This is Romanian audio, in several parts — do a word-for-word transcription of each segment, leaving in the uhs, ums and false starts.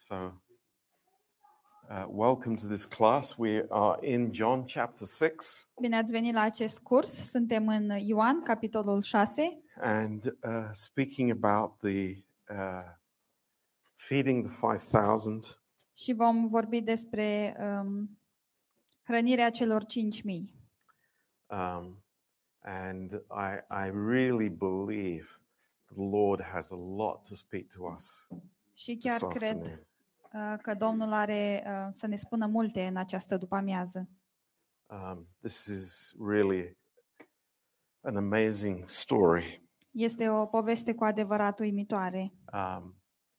So, uh, welcome to this class. We are in John chapter six, Bine ați venit la acest curs. Suntem în Ioan, capitolul șase, and uh, speaking about the uh, feeding the five thousand și vom vorbi despre um, hrănirea celor cinci mii. um, and I, I really believe the Lord has a lot to speak to us Și this chiar cred afternoon. uh, că Domnul are uh, să ne spună multe în această după-amiază. Um, this is really an amazing story. Este o poveste cu adevărat uimitoare. Um,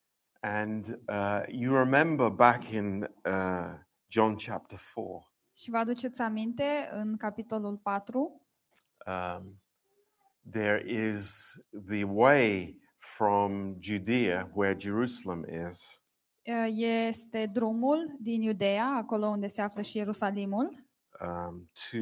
and uh, you remember back in uh, John chapter four, Și vă aduceți aminte, în capitolul patru, um, there is the way from Judea, where Jerusalem is, uh, este drumul din Iudeea, acolo unde se află și Ierusalimul, um, to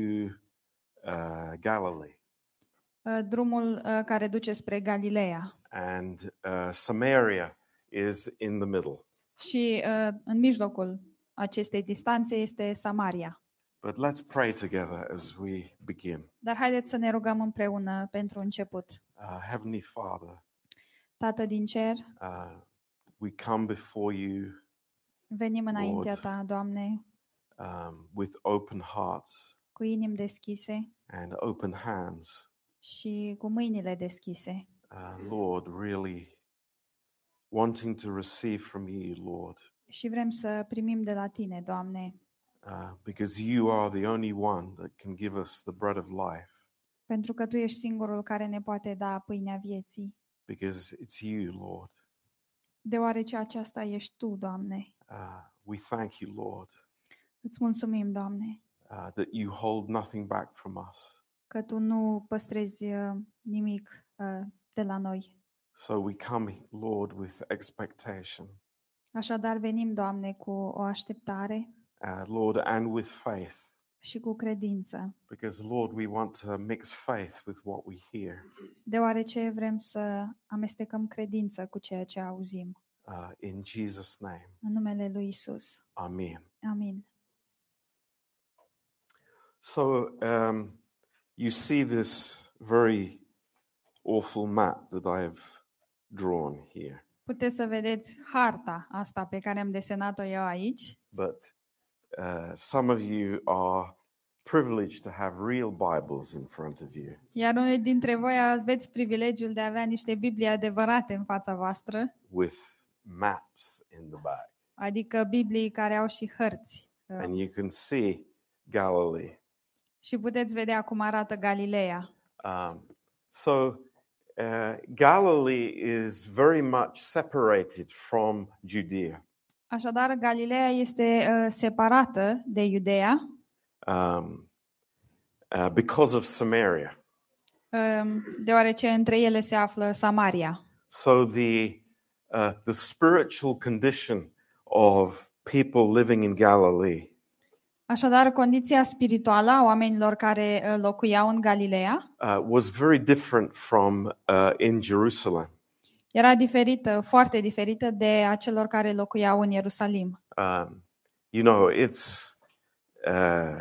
uh, Galilee. uh, drumul uh, care duce spre Galileea. And uh, Samaria is in the middle. Și uh, în mijlocul acestei distanțe este Samaria. But let's pray together as we begin. Dar haideți să ne rugăm împreună pentru început. Uh, Heavenly Father, Tată din cer, uh, we come before you venim înaintea Lord. Ta, Doamne, um, with open hearts cu inimi deschise and open hands. și cu mâinile deschise. Uh, Lord, really wanting to receive from you, Lord, Și vrem să primim de la Tine, Doamne, uh, because you are the only one that can give us the bread of life, pentru că Tu ești singurul care ne poate da pâinea vieții. because it's you, Lord. Deoarece aceasta ești Tu, Doamne. Uh, we thank you, Lord, Îți mulțumim, Doamne, uh, that you hold nothing back from us. că Tu nu păstrezi uh, nimic uh, de la noi. So we come, Lord, with expectation, Așadar venim, Doamne, cu o așteptare uh, Lord, and with faith, și cu credință, because, Lord, we want to mix faith with what we hear. deoarece vrem să amestecăm credință cu ceea ce auzim. Uh, in Jesus' name, În numele lui Isus. amen. Amin. So um, you see this very awful map that I have drawn here, Puteți să vedeți harta asta pe care am desenat-o eu aici, but uh, some of you are privileged to have real Bibles in front of you. iar unii dintre voi aveți privilegiul de a avea niște Biblii adevărate în fața voastră, With maps in the back, adică Biblii care au și hărți. and you can see Galilee. Și puteți vedea cum arată Galileea. Um, so uh, Galilee is very much separated from Judea, Așadar, Galileea este uh, separată de Iudeea, um, uh, because of Samaria. um, deoarece între ele se află Samaria. So the uh, the spiritual condition of people living in Galilee Așadar, condiția spirituală a oamenilor care uh, locuiau în Galileea uh, was very different from uh, in Jerusalem. era diferită, foarte diferită de a celor care locuiau în Ierusalim. Um, you know, it's uh,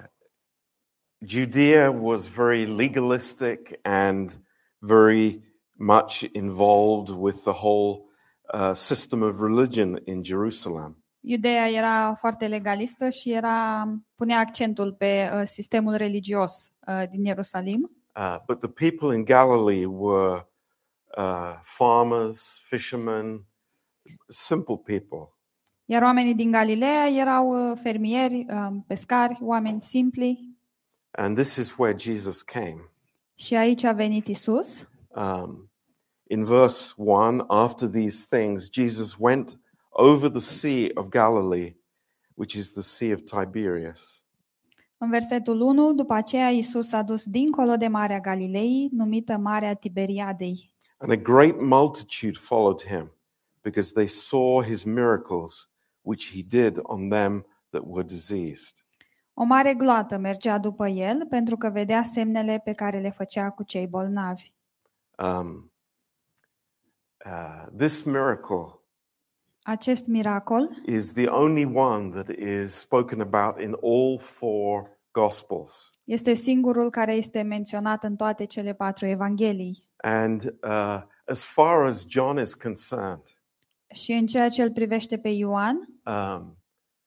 Judea was very legalistic and very much involved with the whole uh, system of religion in Jerusalem. Iudeea era foarte legalistă și era punea accentul pe uh, sistemul religios uh, din Ierusalim. Uh, but the people in Galilee were uh, farmers, fishermen, simple people. Iar oamenii din Galileea erau uh, fermieri, uh, pescari, oameni simpli. And this is where Jesus came. Și aici a venit Isus. Um, in verse one, after these things, Jesus went over the Sea of Galilee, which is the Sea of Tiberias. În versetul unu, după aceea Isus s-a dus dincolo de Marea Galilei, numită Marea Tiberiadei. And a great multitude followed him, because they saw his miracles, which he did on them that were diseased. O mare gloată mergea după el, pentru că vedea semnele pe care le făcea cu cei bolnavi. Um, uh, this miracle Acest miracol is the only one that is spoken about in all four Gospels. este singurul care este menționat în toate cele patru evanghelii. And uh, as far as John is concerned, Și în ceea ce îl privește pe Ioan, um,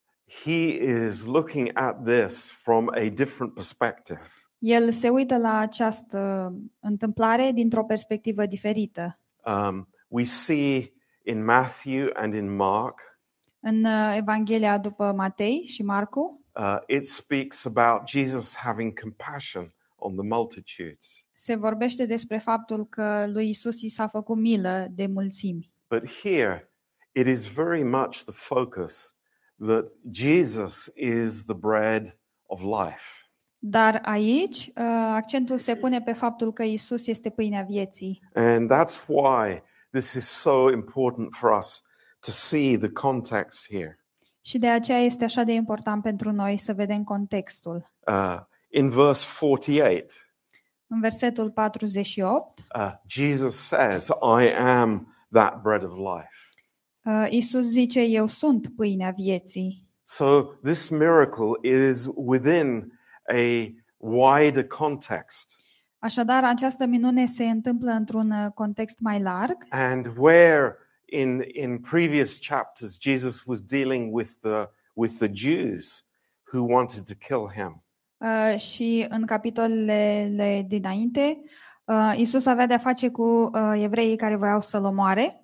he is looking at this from a different perspective. el se uită la această întâmplare dintr-o perspectivă diferită. Um, we see in Matthew and in Mark, În uh, Evanghelia după Matei și Marcu, uh, it speaks about Jesus having compassion on the multitudes. se vorbește despre faptul că lui Isus i s-a făcut milă de mulțimi. But here, it is very much the focus that Jesus is the bread of life. Dar aici uh, accentul se pune pe faptul că Isus este pâinea vieții. And that's why this is so important for us to see the context here. Și de aceea este așa de important pentru noi să vedem contextul. Uh, in verse forty-eight, În versetul patruzeci și opt, uh, Jesus says, I am that bread of life. uh, Isus zice, eu sunt pâinea vieții. So this miracle is within a wider context. Așadar, această minune se întâmplă într-un uh, context mai larg, And where in, in previous chapters Jesus was dealing with the, with the Jews who wanted to kill him. uh, și în capitolele dinainte, uh, Isus avea de-a face cu uh, evreii care voiau să-l omoare,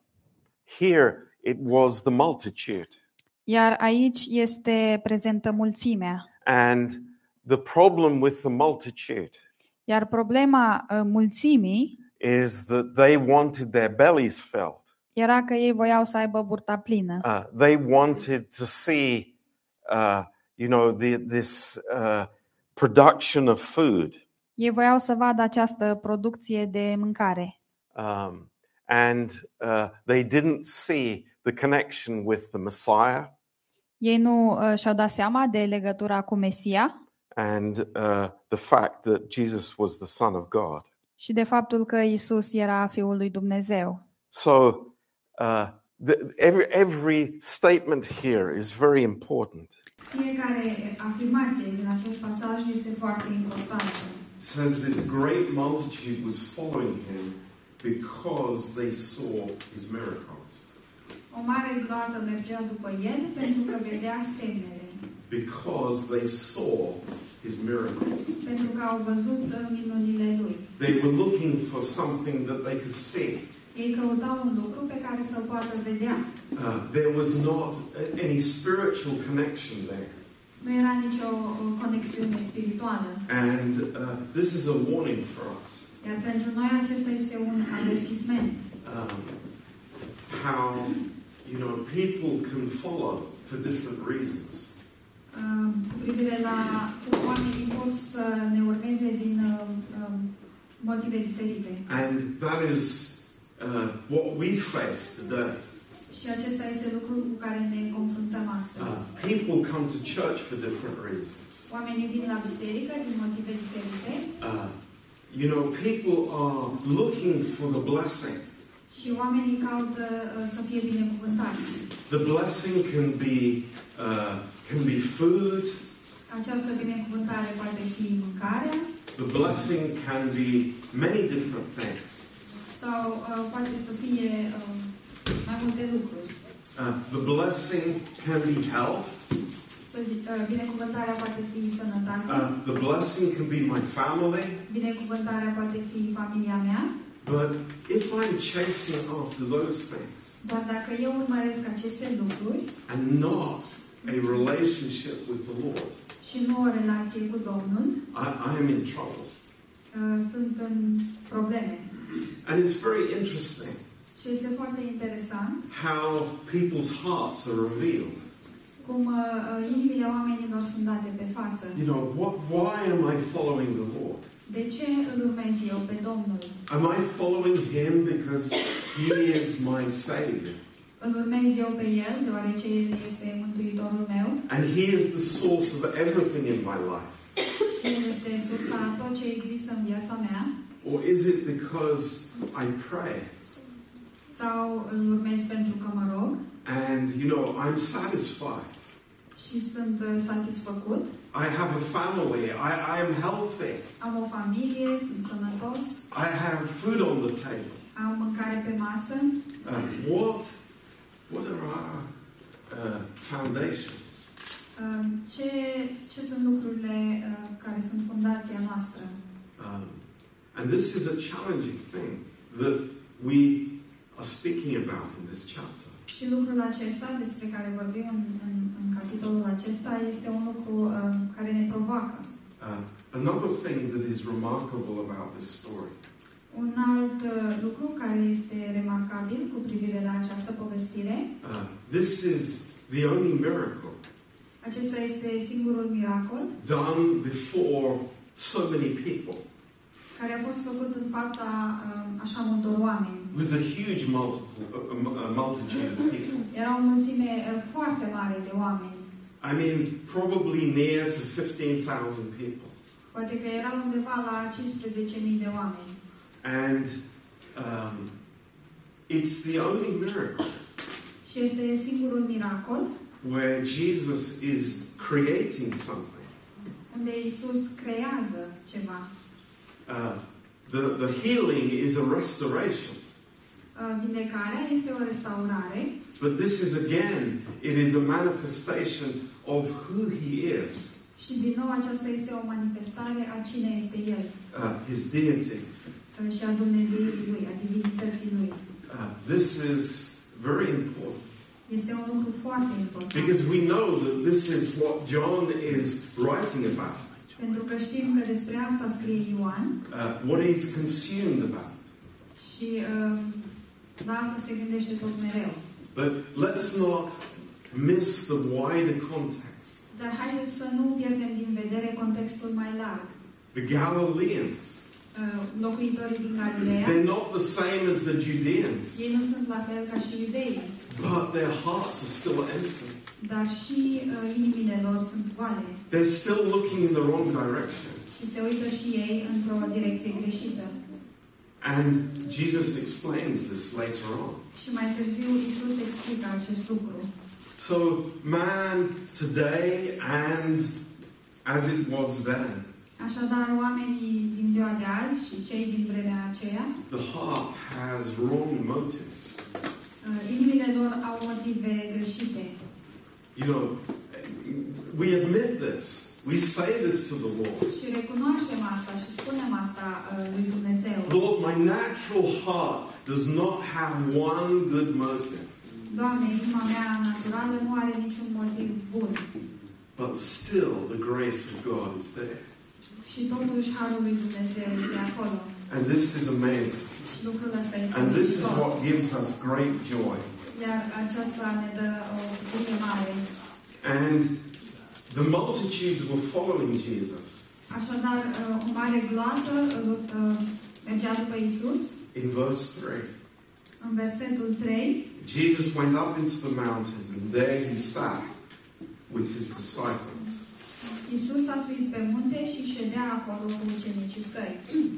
Here it was the multitude. iar aici este prezentă mulțimea. And the problem with the multitude Iar problema uh, mulțimii is that they wanted their bellies filled. era că ei voiau să aibă burta plină. Uh, they wanted to see, uh, you know, the, this uh, production of food. Ei voiau să vadă această producție de mâncare. Um, and uh, they didn't see the connection with the Messiah Ei nu uh, și-au dat seama de legătura cu Mesia and uh, the fact that Jesus was the Son of God. și de faptul că Isus era Fiul lui Dumnezeu. So uh, the, every, every statement here is very important. Fiecare afirmație din acest pasaj este foarte importantă. It says this great multitude was following him because they saw his miracles. O mare gloată mergea după el pentru că vedea semnele, Because they saw his miracles. pentru că au văzut uh, minunile lui. They were looking for something that they could see. Ei căutau un lucru pe care să-l poată vedea. Uh, there was not a- any spiritual connection there. Nu era nicio uh, conexiune spirituală. And uh, this is a warning for us. Iar pentru noi acesta este un avertisment. Um, how, you know, people can follow for different reasons. Uh, cu privire la cum oamenii pot să ne urmeze din uh, um, motive diferite. And that is uh, what we face today. Și acesta este lucrul cu care ne confruntăm astăzi. Uh, people come to church for different reasons. Oamenii vin la biserică din motive diferite Uh, you know, people are looking for the blessing. și oamenii caută uh, să fie binecuvântați. The blessing can be uh, can be food. Această binecuvântare poate fi mâncarea The blessing can be many different things. sau uh, poate să fie uh, mai multe lucruri. Uh, the blessing can be health. Să zic, uh, binecuvântarea poate fi sănătate, Uh, the blessing can be my family. binecuvântarea poate fi familia mea, But if I'm chasing after those things doar dacă eu urmăresc aceste lucruri and not a relationship with the Lord, și nu o relație cu Domnul, I, I am in trouble. uh, sunt în probleme. And it's very interesting Și este foarte interesant how people's hearts are revealed. cum uh, uh, inimile oamenilor sunt date pe față. You know, what, why am I following the Lord? De ce îl urmez eu pe Domnul? Am I following Him because He is my Savior? Îl urmez eu pe El, deoarece El este Mântuitorul meu And He is the source of everything in my life? și El este sursa a tot ce există în viața mea? Or is it because I pray? Sau îl urmez pentru că mă rog? And, you know, I'm satisfied. Și sunt uh, satisfăcut. I have a family. I, I am healthy. Am o familie, sunt sănătos. I have food on the table. Am mâncare pe masă. Uh, what, what are our uh, foundations? Uh, ce, ce sunt lucrurile uh, care sunt fundația noastră? Um, and this is a challenging thing that we are speaking about in this chapter. Și lucrul acesta, despre care vorbim în, în, în capitolul acesta, este un lucru uh, care ne provoacă. Uh, another thing that is remarkable about this story Un alt uh, lucru care este remarcabil cu privire la această povestire, uh, this is the only miracle acesta este singurul miracol done before so many people. care a fost făcut în fața uh, așa multor oameni. It was a huge multiple, a, a multitude of people. Era o mulțime uh, foarte mare de oameni. I mean, probably near to fifteen thousand people. Poate că erau undeva la cincisprezece mii de oameni. And um, it's the only miracle Și este singurul miracol where Jesus is creating something. unde Iisus creează ceva. Uh, the, the healing is a restoration. Uh, vindecarea este o restaurare, But this is again, it is a manifestation of who He is, și din nou aceasta este o manifestare a cine este El uh, His deity. uh, și a Dumnezeirii Lui, a divinității Lui. Uh, this is very important Este un lucru foarte important. because we know that this is what John is writing about, Pentru că știm că despre asta scrie Ioan uh, what he's consumed about. și uh, la asta se gândește tot mereu. But let's not miss the wider context. Dar haideți să nu pierdem din vedere contextul mai larg. The Galileans, Uh, locuitorii din Galileea, they're not the same as the Judeans, ei nu sunt la fel ca și iudeii, but their hearts are still empty. dar și uh, inimile lor sunt goale They're still looking in the wrong direction. și se uită și ei într-o direcție greșită. And Jesus explains this later on. Și mai târziu Iisus explică acest lucru. So, man today and as it was then, Așadar, oamenii din ziua de azi și cei din vremea aceea, the heart has wrong motives. uh, inimile lor au motive greșite. You know, we admit this. We say this to the Lord. Și recunoaștem asta și spunem asta uh, lui Dumnezeu. Lord, my natural heart does not have one good motive. Doamne, inima mea naturală nu are niciun motiv bun. But still, the grace of God is there. Și totuși harul lui Dumnezeu este acolo. And this is amazing. Și lucrul ăsta este And this is uimitor. what gives us great joy. Iar aceasta ne dă o bucurie mare. And the multitudes were following Jesus. Așadar, uh, o mare gloată uh, uh, mergea după Iisus. In verse three, În versetul trei, Jesus went up into the mountain, and there he sat with his disciples. Iisus a suit pe munte și ședea acolo cu ucenicii săi.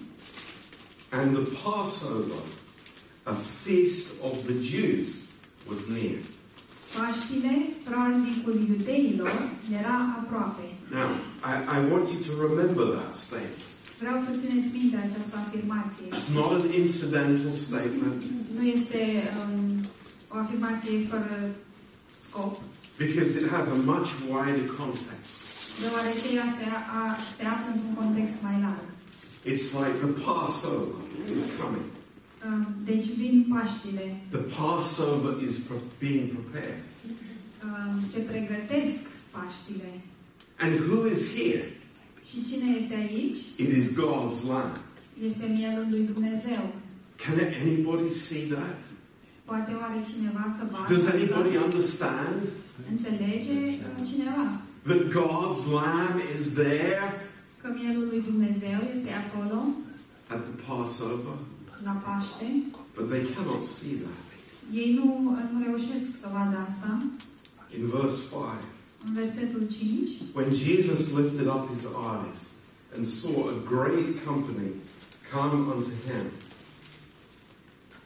And the Passover, a feast of the Jews, was near. Paștile, praznicul iudeilor, era aproape. Now, I, I want you to remember that statement. Vreau să țineți minte această afirmație. It's not an incidental statement, Nu este um, o afirmație fără scop, because it has a much wider context. deoarece ea se, a, se află într-un context mai larg. It's like the Passover is coming. Um, deci vin Paștile, The Passover is pre- being prepared. um, se pregătesc Paștile. And who is here? Și cine este aici? It is God's Lamb. Este mielul lui Dumnezeu. Can anybody see that? Poate oare cineva să vadă Does asta? anybody understand Înțelege uh, cineva that God's Lamb is there că mielul lui Dumnezeu este acolo at the Passover? la Paște? But they cannot see that. Ei nu, nu reușesc să vadă asta. In verse five, În versetul cinci, when Jesus lifted up his eyes and saw a great company come unto him,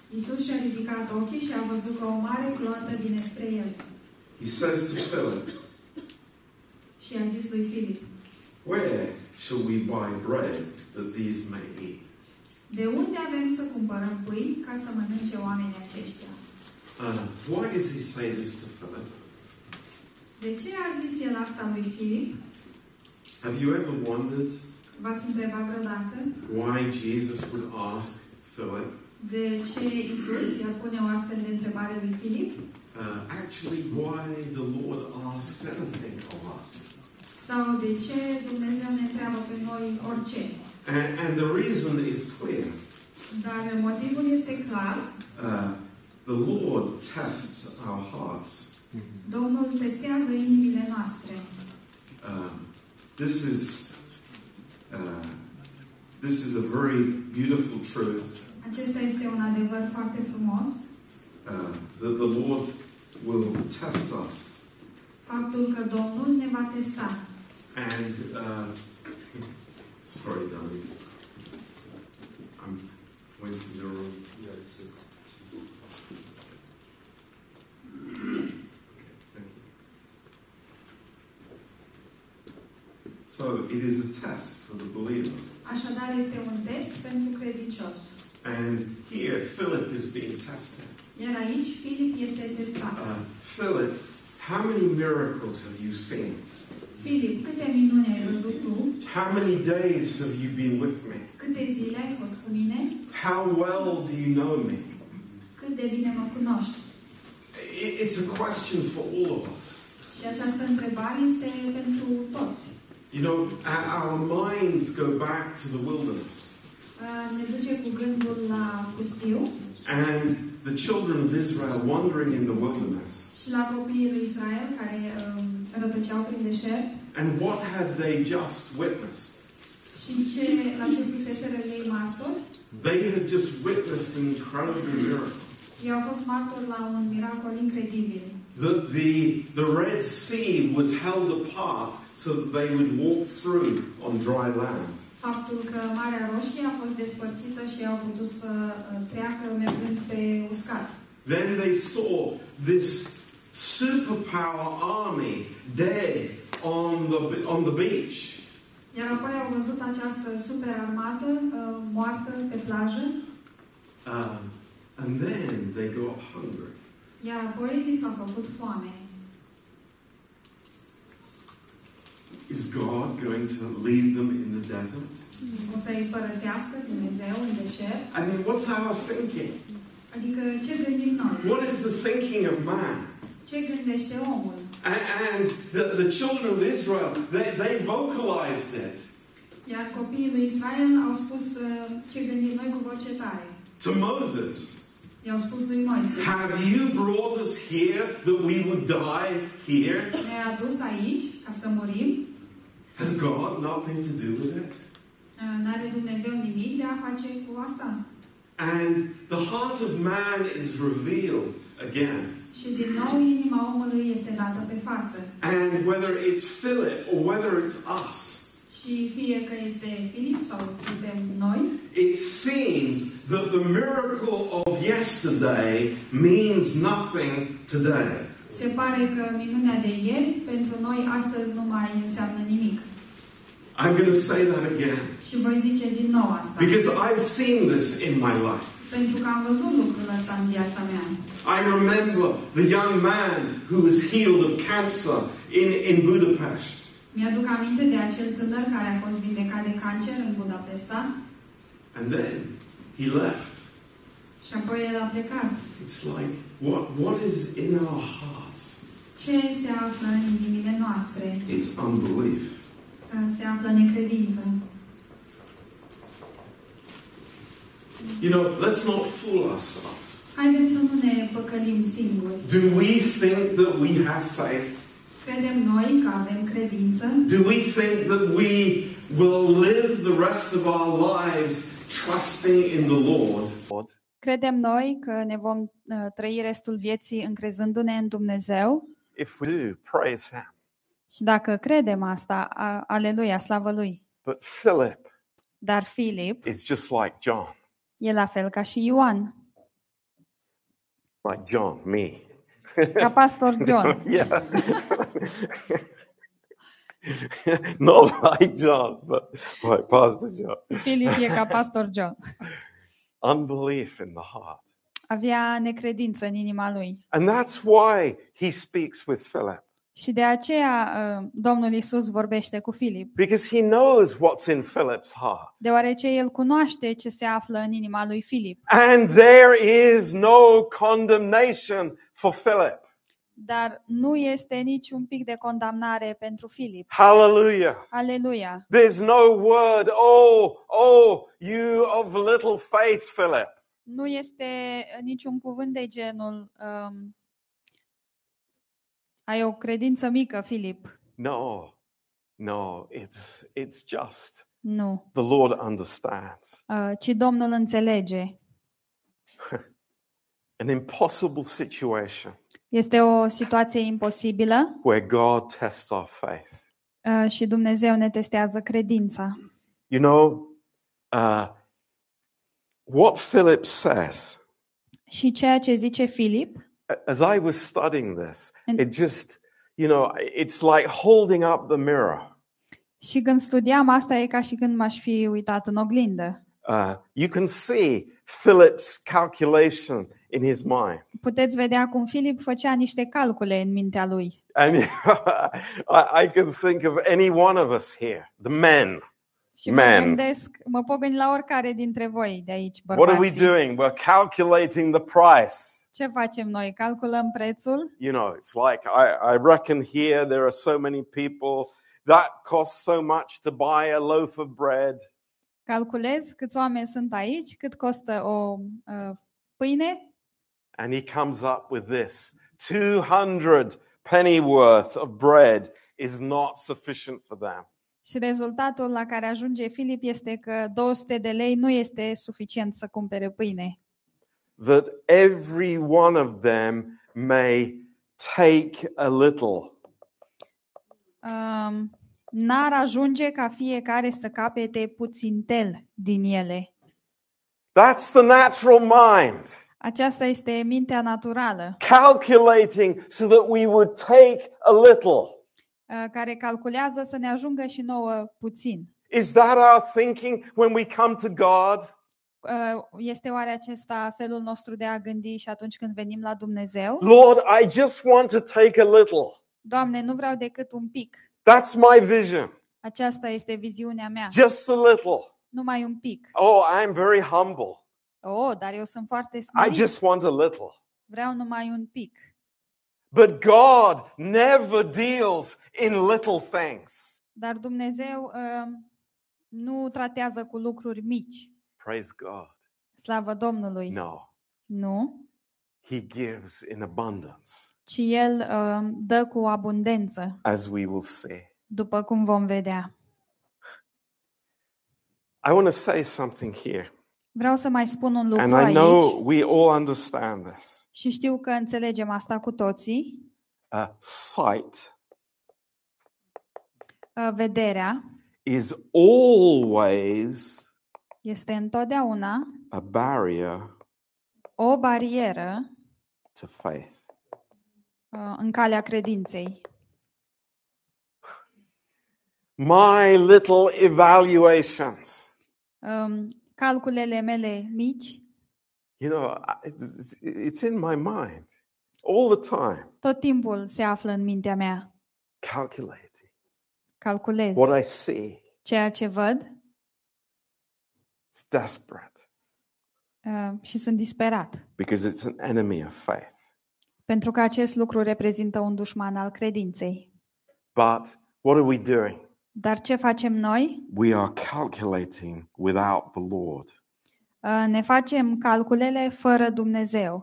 Iisus și-a ridicat ochii și a văzut că o mare cloată vine spre el. He says to Philip, Și a zis lui Filip: where shall we buy bread that these may eat? De unde avem să cumpărăm pâini ca să mănânce oamenii aceștia? Uh, why does he say this to Philip? De ce a zis el asta lui Filip? Have you ever wondered V-ați întrebat vreodată why Jesus would ask Philip? de ce Iisus i-ar pune o astfel de întrebare lui Filip? Uh, actually, why the Lord asks anything of us. Sau de ce Dumnezeu ne întreabă pe noi orice? And, and the reason is clear. Dar motivul este clar. Uh, the Lord tests our hearts. Domnul testează inimile noastre. Um, this is uh, this is a very beautiful truth. Acesta este un adevăr foarte frumos. Uh, that the Lord will test us. Faptul că Domnul ne va testa. And uh, sorry, darling, I'm went to the room. Yeah, it's a... Okay, thank you. So it is a test for the believer. Așadar, este un test pentru credincios. And here, Philip is being tested. Iar aici, Filip este testat. Uh, Philip, how many miracles have you seen? Filip, câte minuni ai văzut tu? How many days have you been with me? Câte zile ai fost cu mine? How well do you know me? Cât de bine mă cunoști? I- It's a question for all of us. Și această întrebare este pentru toți. You know, our our minds go back to the wilderness. Uh, Ne duce cu gândul la pustiu And the children of Israel wandering in the wilderness. și la copiii lui Israel care um, rătăceau prin deșert. And what had they just witnessed? Și ce, la ce fuseseră ei martori? They had just witnessed an incredible miracle. Ei au fost martori la un miracol incredibil. The, the, the Red Sea was held apart so that they would walk through on dry land. Faptul că Marea Roșie a fost despărțită și au putut să uh, treacă mergând pe uscat. Then they saw this superpower army dead on the, on the beach. Iar apoi au văzut această super armată uh, moartă pe plajă. Um, and then they got hungry. Iar apoi li s-a făcut foame. Is God going to leave them in the desert? O să-i părăsească Dumnezeu în deșert? I mean, what's our thinking? Adică ce gândim noi? What is the thinking of man? Ce gândește omul? And, and the, the children of Israel, they, they vocalized it Iar copiii lui Israel au spus uh, ce gândim noi cu voce tare. to Moses. I-au spus lui Moise: Have you brought us here that we would die here? Ne-ai adus aici ca să murim? Has God nothing to do with it? Uh, N-are Dumnezeu nimic de a face cu asta? And the heart of man is revealed again. Și din nou inima omului este dată pe față. And whether it's Philip or whether it's us, Și fie că este Filip sau suntem noi, it seems that the miracle of yesterday means nothing today. se pare că minunea de ieri pentru noi astăzi nu mai înseamnă nimic. I'm going to say that again. Și voi zice din nou asta. Because I've seen this in my life. Pentru că am văzut lucrul ăsta în viața mea. I remember the young man who was healed of cancer in, in Budapest. Mi-aduc aminte de acel tânăr care a fost vindecat de cancer în Budapesta. And then he left. Și apoi el a plecat. It's like, what, what is in our hearts? Ce se află în inimile noastre? It's unbelief. Se află necredință. You know, let's not fool ourselves. Haideți să nu ne păcălim singuri. Do we think that we have faith? Credem noi că avem credință? Do we think that we will live the rest of our lives trusting in the Lord? Credem noi că ne vom uh, trăi restul vieții încrezându-ne în Dumnezeu? If we do, praise Him. Și dacă credem asta, a, aleluia, slavă Lui. But Philip Dar Filip is just like John. e la fel ca și Ioan. Like John, me. Ca pastor John. Yeah. Not like John, but like Pastor John. Filip e ca pastor John. Unbelief in the heart. Avea necredință în inima lui. And that's why he speaks with Philip. Și de aceea uh, Domnul Iisus vorbește cu Filip. Because he knows what's in Philip's heart. Deoarece el cunoaște ce se află în inima lui Filip. And there is no condemnation for Philip. Dar nu este niciun pic de condamnare pentru Filip. Hallelujah. Aleluia. There's no word, oh, oh, you of little faith, Philip. Nu este niciun cuvânt de genul um, ai o credință mică, Filip. No, no, it's, it's just Nu. the Lord understands. Uh, ci Domnul înțelege. An impossible situation Este o situație imposibilă where God tests our faith. uh, și Dumnezeu ne testează credința. You know, uh, what Philip says, Și ceea ce zice Filip, as I was studying this, And- it just, you know, it's like holding up the mirror. și când studiam asta e ca și când m-aș fi uitat în oglindă. Uh, you can see Philip's calculation in his mind. Puteți vedea cum Filip făcea niște calcule în mintea lui. And I, I can think of any one of us here, the men. Și mă Man. gândesc, mă pot gândi la oricare dintre voi de aici, What are we bărbații. doing? We're calculating the price. Ce facem noi? Calculăm prețul? You know, it's like, I, I reckon here there are so many people, that costs so much to buy a loaf of bread. Calculez câți oameni sunt aici, cât costă o uh, pâine And he comes up with this, two hundred pennyworth of bread is not sufficient for them. și rezultatul la care ajunge Filip este că două sute de lei nu este suficient să cumpere pâine. That every one of them may take a little. Um, n-ar ajunge ca fiecare să capete puțintel din ele. That's the natural mind, Aceasta este mintea naturală, calculating so that we would take a little. uh, care calculează să ne ajungă și nouă puțin. Is that our thinking when we come to God? Uh, Este oare acesta felul nostru de a gândi și atunci când venim la Dumnezeu? Lord, I just want to take a little. Doamne, nu vreau decât un pic. That's my vision. Aceasta este viziunea mea. Just a little. Numai un pic. Oh, I'm very humble. Oh, dar eu sunt foarte I smerit. just want a little. Vreau numai un pic. But God never deals in little things. Dar Dumnezeu uh, nu tratează cu lucruri mici. Praise God. Slavă Domnului. No, Nu, He gives in abundance, ci El uh, dă cu abundență, as we will see. după cum vom vedea. I want to say something here, Vreau să mai spun un lucru and I aici know we all understand this. și știu că înțelegem asta cu toții. Uh, sight Uh, Vederea is always este întotdeauna a barrier o barieră to faith. uh, în calea credinței. My little evaluations, Um, calculele mele mici, you know, I- it's it's in my mind all the time, tot timpul se află în mintea mea. calculating Calculez what I see. ceea ce văd It's desperate uh, și sunt disperat. because it's an enemy of faith. Pentru că acest lucru reprezintă un dușman al credinței. But what are we doing? Dar ce facem noi? We are calculating without the Lord. Uh, ne facem calculele fără Dumnezeu.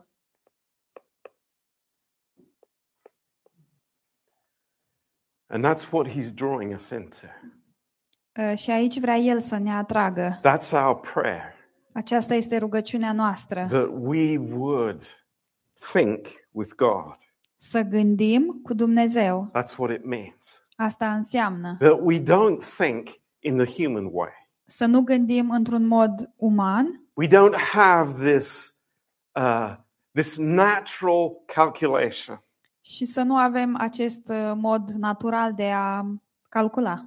And that's what he's drawing us into. Uh, și aici vrea El să ne atragă. That's our prayer, Aceasta este rugăciunea noastră. that we would think with God. Să gândim cu Dumnezeu. That's what it means. Asta înseamnă That we don't think in the human way. să nu gândim într-un mod uman, We don't have this, uh, this natural calculation. Și să nu avem acest uh, mod natural de a calcula.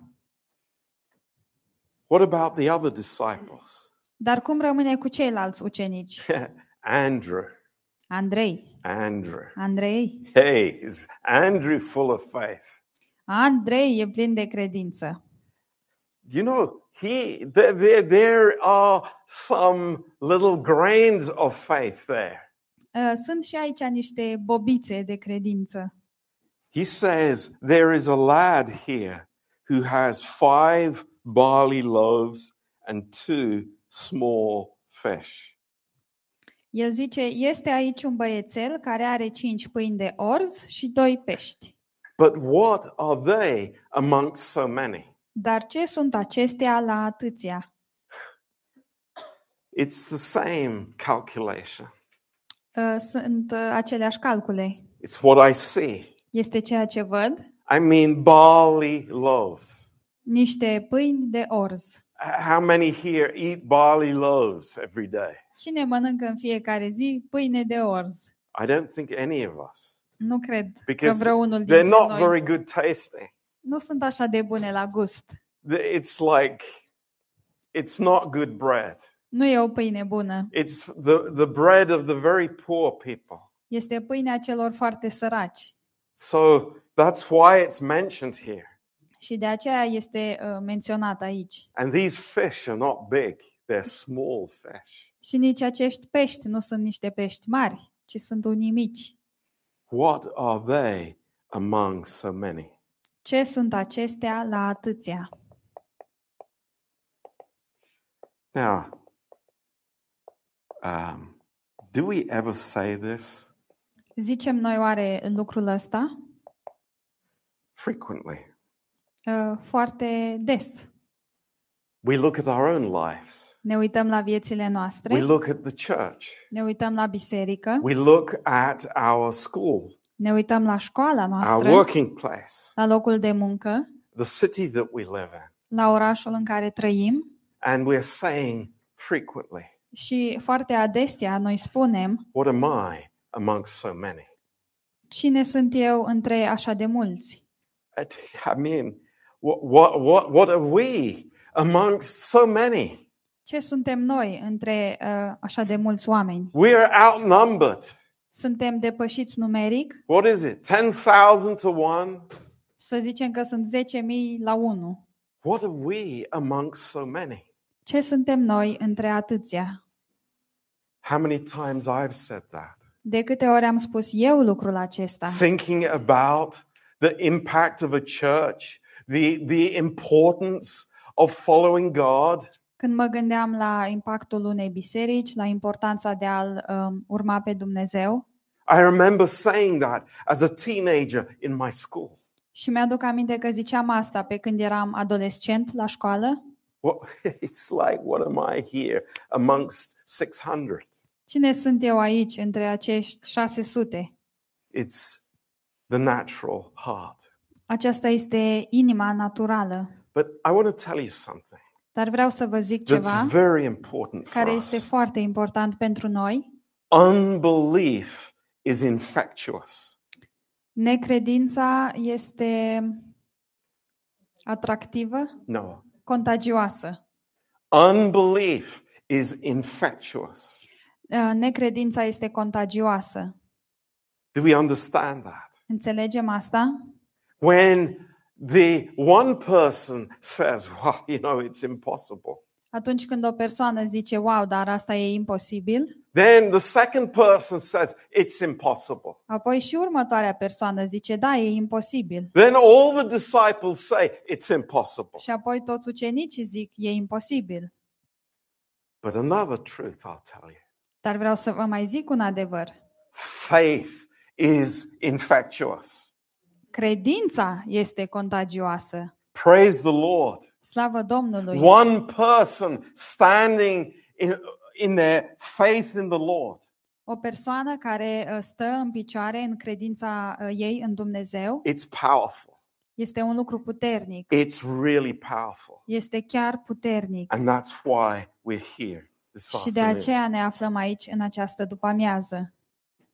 What about the other disciples? Dar cum rămâne cu ceilalți ucenici? Andrew. Andrei. Andrew. Andrei. Hey, is Andrew full of faith? Andrei e plin de credință. You know, he there, there, there are some little grains of faith there. Uh, Sunt și aici niște bobițe de credință. He says there is a lad here who has five barley loaves and two small fish. El zice, este aici un băiețel care are cinci pâini de orz și doi pești. But what are they amongst so many? Dar ce sunt acestea la atâția? It's the same calculation. Uh, Sunt uh, aceleași calcule. It's what I see. Este ceea ce văd, I mean barley loaves. niște pâini de orz. How many here eat barley loaves every day? Cine mănâncă în fiecare zi pâine de orz? I don't think any of us. Nu cred că Because vreunul they're dintre not noi. very good tasting. Nu sunt așa de bune la gust. It's like, it's not good bread. Nu e o pâine bună. It's the, the bread of the very poor people. Este pâinea celor foarte săraci. So that's why it's mentioned here. Și de aceea este uh, menționat aici. And these fish are not big, they're small fish. Și nici acești pești nu sunt niște pești mari, ci sunt unii mici. What are they among so many? Ce sunt acestea la atâția? Now, um, do we ever say this? Zicem noi oare lucrul ăsta? Frequently. Uh, Foarte des. We look at our own lives. Ne uităm la viețile noastre, We look at the church. ne uităm la biserică, We look at our school, ne uităm la școala our noastră, working place, la locul de muncă, the city that we live in. la orașul în care trăim And we're saying frequently, și foarte adesea noi spunem, what am I amongst so many? cine sunt eu între așa de mulți? I mean, what, what, what, what are we amongst so many? Ce suntem noi între uh, așa de mulți oameni? We are outnumbered. Suntem depășiți numeric? What is it? ten thousand to one? Să zicem că sunt zece mii la unu. What are we amongst so many? Ce suntem noi între atâția? How many times I've said that? De câte ori am spus eu lucrul acesta? Thinking about the impact of a church, the, the importance of following God. Când mă gândeam la impactul unei biserici, la importanța de a-L um, urma pe Dumnezeu, I remember saying that as a teenager in my school. și mi-aduc aminte că ziceam asta pe când eram adolescent la școală. What, it's like, what am I here amongst six hundred? Cine sunt eu aici între acești șase sute? It's the natural heart. Aceasta este inima naturală. But I want to tell you something Dar vreau să vă zic ceva that's very important for care este us. foarte important pentru noi. Unbelief is infectious. Necredința este atractivă, No. contagioasă. Unbelief is infectious. Uh, Necredința este contagioasă. Do we understand that? Înțelegem asta? When the one person says, well, you know, it's impossible, Atunci când o persoană zice, wow, dar asta e imposibil, then the second person says, it's impossible. apoi și următoarea persoană zice, da, e imposibil. Then all the disciples say, it's impossible. Și apoi toți ucenicii zic, e imposibil. But another truth I'll tell you. Dar vreau să vă mai zic un adevăr. Faith is infectious. Credința este contagioasă. Praise the Lord. Slavă Domnului! One person standing in, in their faith in the Lord. O persoană care uh, stă în picioare în credința uh, ei în Dumnezeu It's powerful. este un lucru puternic. It's really powerful. Este chiar puternic. And that's why we're here this Și de afternoon. aceea ne aflăm aici în această după-amiază.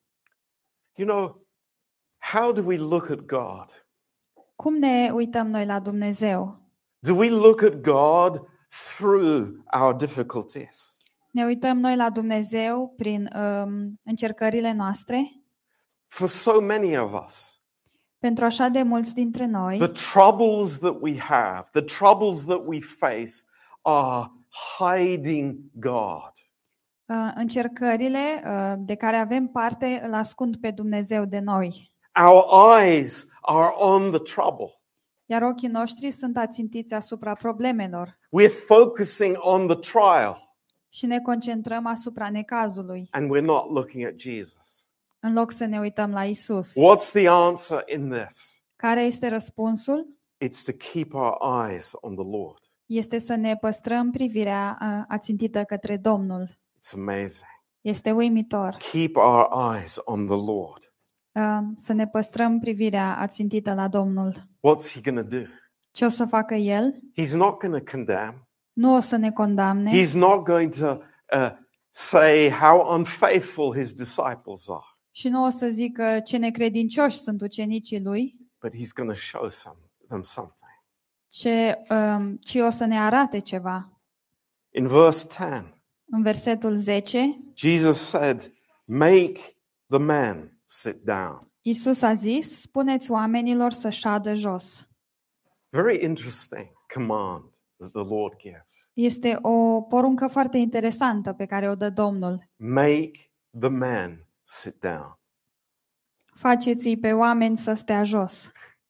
You know, how do we look at God? Cum ne uităm noi la Dumnezeu? Do we look at God through our difficulties? Ne uităm noi la Dumnezeu prin um, încercările noastre? For so many of us, Pentru așa de mulți dintre noi, the troubles that we have, the troubles that we face are hiding God. uh, încercările uh, de care avem parte îl ascund pe Dumnezeu de noi. Our eyes are on the trouble. Iar ochii noștri sunt ațintiți asupra problemelor We're focusing on the trial și ne concentrăm asupra necazului, and we're not looking at Jesus. în loc să ne uităm la Isus. What's the answer in this? Care este răspunsul? It's to keep our eyes on the Lord. Este să ne păstrăm privirea uh, ațintită către Domnul. It's amazing. Este uimitor. Keep our eyes on the Lord. Uh, să ne păstrăm privirea ațintită la Domnul. What's he going to do? Ce o să facă El? He's not going to condemn. Nu o să ne condamne He's not going to uh, say how unfaithful his disciples are, și nu o să zică ce necredincioși sunt ucenicii Lui, but he's going to show some, them something. ce, um, ci o să ne arate ceva. In verse ten, În versetul zece, Jesus said, make the man sit down. Iisus a zis, spuneți oamenilor să șadă jos. Very interesting command that the Lord gives. Este o poruncă foarte interesantă pe care o dă Domnul. Make the man sit down. Faceți-i pe oameni să stea jos.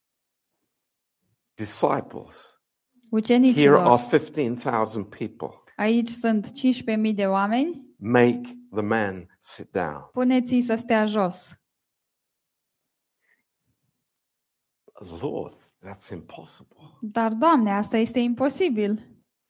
Disciples. Here Ucenicilor, are fifteen thousand people. aici sunt cincisprezece mii de oameni, Make the man sit down. puneți-i să stea jos. Lord, that's impossible. Dar, Doamne, asta este imposibil.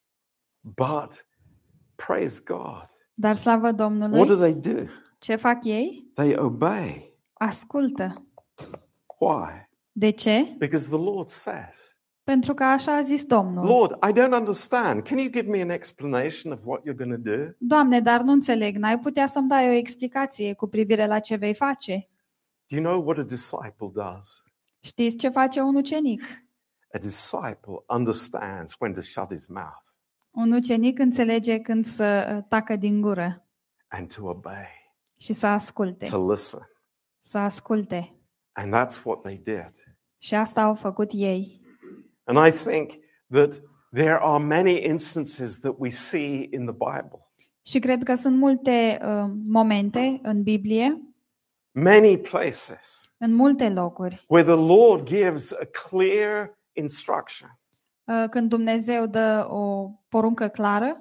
But praise God. Dar slavă What do Domnului, they do? ce fac ei? They obey. Ascultă. Why? De ce? Because the Lord says. Pentru că așa a zis Domnul. Lord, I don't understand. Can you give me an explanation of what you're going to do? Doamne, dar nu înțeleg, n-ai putea să-mi dai o explicație cu privire la ce vei face? Do you know what a disciple does? Știți ce face un ucenic? A disciple understands when to shut his mouth Un ucenic înțelege când să uh, tacă din gură and to obey, și să asculte. to listen. Să asculte. And that's what they did. Și asta au făcut ei. And I think that there are many instances that we see in the Bible. Și cred că sunt multe uh, momente în Biblie, Many places în multe locuri, where the Lord gives a clear instruction. uh, când Dumnezeu dă o poruncă clară.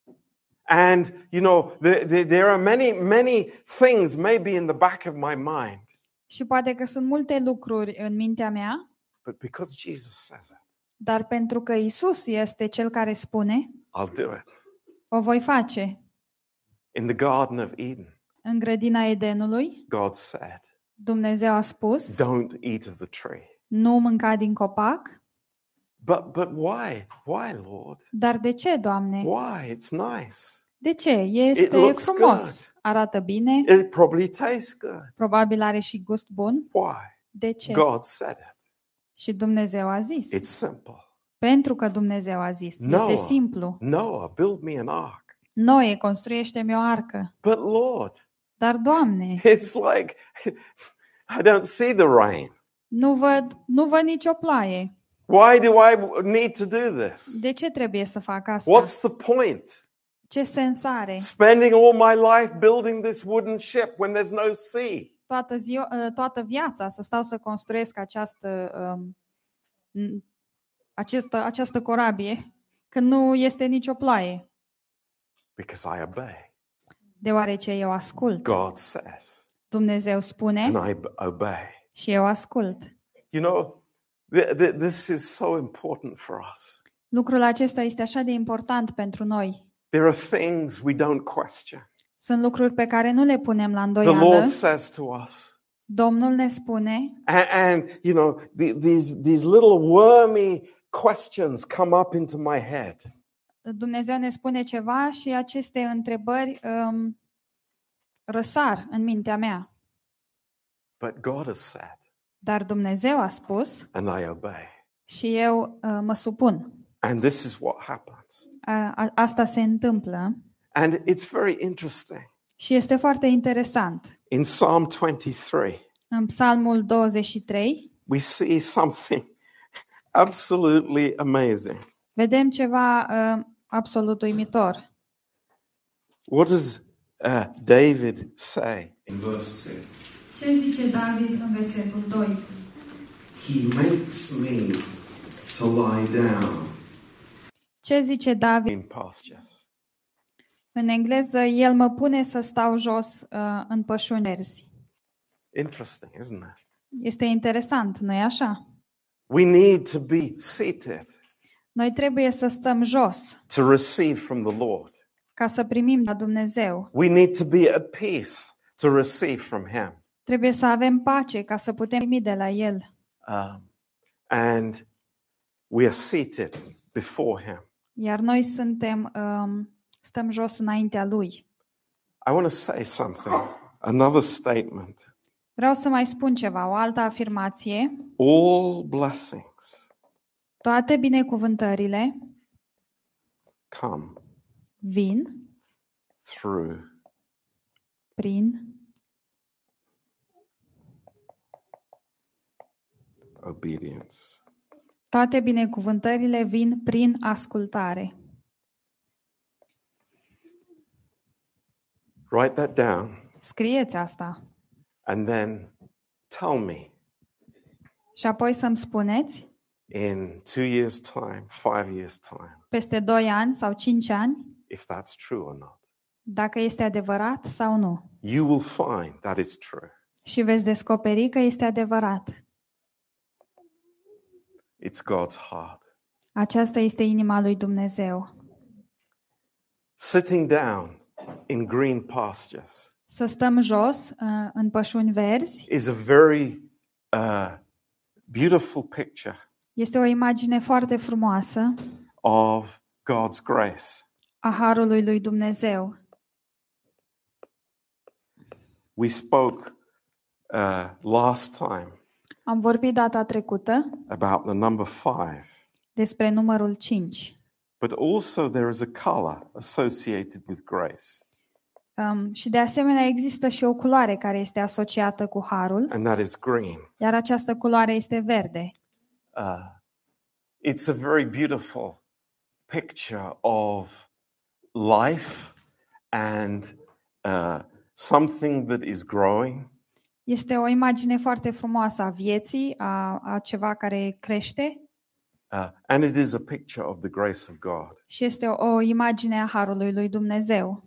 And, you know, there, there, there are many, many things maybe in the back of my mind, Și poate că sunt multe lucruri în mintea mea, but because Jesus says it, dar pentru că Isus este cel care spune, I'll do it. o voi face. In the Garden of Eden, În grădina Edenului, God said, Dumnezeu a spus, don't eat of the tree. nu mânca din copac. But, but why? Why, Lord? Dar de ce, Doamne? Why? It's nice. De ce? Este looks frumos. good. Arată bine. It probably tastes good. Probabil are și gust bun. Why? De ce? God said it. Și Dumnezeu a zis. It's simple. Pentru că Dumnezeu a zis. Este Noah. simplu. Noah, build me an ark. Noe, construiește-mi o arcă. But Lord, Dar, Doamne, it's like I don't see the rain. nu văd, nu văd nicio ploaie. Why do I need to do this? De ce trebuie să fac asta? What's the point? Ce sens are? Spending all my life building this wooden ship when there's no sea. Toată, ziua, toată viața să stau să construiesc această, um, n- această, această corabie când nu este nicio ploaie. Because I obey. Deoarece eu ascult. God says. Dumnezeu spune And I b- obey. și eu ascult. You know, th- th- this is so important for us. Lucrul acesta este așa de important pentru noi. There are things we don't question. Sunt lucruri pe care nu le punem la The îndoială. Lord says to us, Domnul ne spune and, and you know, the, these, these little wormy questions come up into my head. Dumnezeu ne spune ceva și aceste întrebări um, răsar în mintea mea. But God has said, Dar Dumnezeu a spus and I obey. și eu uh, mă supun. And this is what happens. A, a, asta se întâmplă And it's very interesting. și este foarte interesant. In Psalm twenty-three, În Psalmul douăzeci și trei we see something absolutely amazing. vedem ceva uh, absolut uimitor. What does uh, David say in verse two? Ce zice David în versetul doi? He makes me to lie down Ce zice David? in pastures. În engleză, el mă pune să stau jos uh, în pășuni verzi. Interesting, isn't it? Este interesant, nu-i așa? We need to be seated Noi trebuie să stăm jos to receive from the Lord. ca să primim de la Dumnezeu. We need to be at peace to receive from Him. Trebuie să avem pace ca să putem primi de la El. Um, and we are seated before Him. Iar noi suntem, um, stăm jos înaintea Lui. I want to say something, another statement. Vreau să mai spun ceva, o altă afirmație. All blessings Toate binecuvântările come vin through prin obedience. toate binecuvântările vin prin ascultare. Write that down Scrieți asta. and then tell me Și apoi să-mi spuneți, in two years' time, five years' time, peste doi ani sau cinci ani, if that's true or not. dacă este adevărat sau nu. You will find that is true. Și veți descoperi că este adevărat. It's God's heart. Aceasta este inima lui Dumnezeu. Sitting down in green pastures Să stăm jos uh, în pășuni verzi is a very uh, beautiful picture este o imagine foarte frumoasă of God's grace. a harului lui Dumnezeu. We spoke uh, last time Am vorbit data trecută about the number five, despre numărul cinci. but also there is a color associated with grace, Um, și de asemenea există și o culoare care este asociată cu harul, and that is green. iar această culoare este verde. Uh, it's a very beautiful picture of life and uh, something that is growing. Este o imagine foarte frumoasă a vieții, a, a ceva care crește Uh, and it is a picture of the grace of God. și este o, o imagine a harului lui Dumnezeu.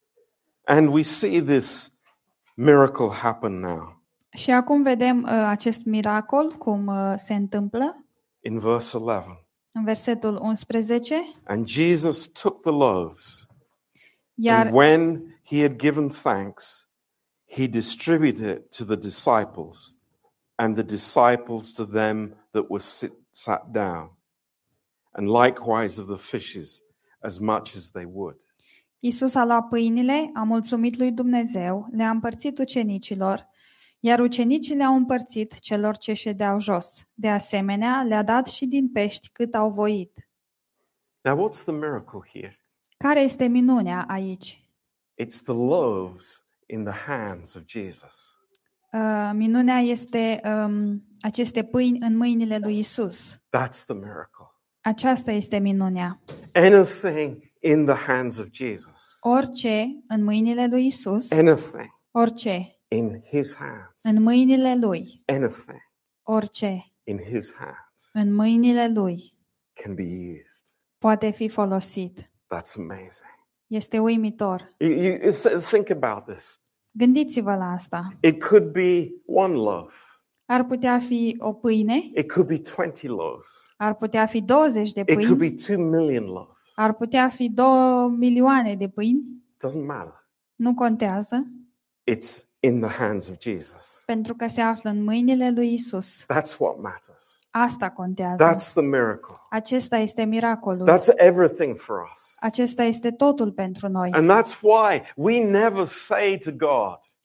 And we see this miracle happen now Și acum vedem uh, acest miracol cum uh, se întâmplă in verse eleven. în versetul unsprezece. And Jesus took the loaves, Iar and when he had given thanks, he distributed it to the disciples, and the disciples to them that were sit, sat down, and likewise of the fishes, as much as they would. Iisus a luat pâinile, a mulțumit lui Dumnezeu, le-a împărțit ucenicilor, iar ucenicii le-au împărțit celor ce ședeau jos. De asemenea, le-a dat și din pești cât au voit. Now, what's the miracle here? Care este minunea aici? It's the loaves in the hands of Jesus. Uh, minunea este um, aceste pâini în mâinile lui Iisus. That's the miracle. Aceasta este minunea. Anything in the hands of Jesus. Orice în mâinile lui Iisus, Anything orice in his hands. în mâinile lui, Anything orice in his hands în mâinile lui can be used. poate fi folosit. That's amazing. Este uimitor. You, you th- think about this. Gândiți-vă la asta. It could be one loaf. Ar putea fi o pâine, It could be twenty loaves. ar putea fi douăzeci de It could pâini, be two million loaves. ar putea fi două milioane de pâini, Doesn't matter. nu contează, It's in the hands of Jesus. pentru că se află în mâinile lui Isus. That's what matters. Asta contează. That's the miracle. Acesta este miracolul. That's everything for us. Acesta este totul pentru noi. And that's why we never say to God,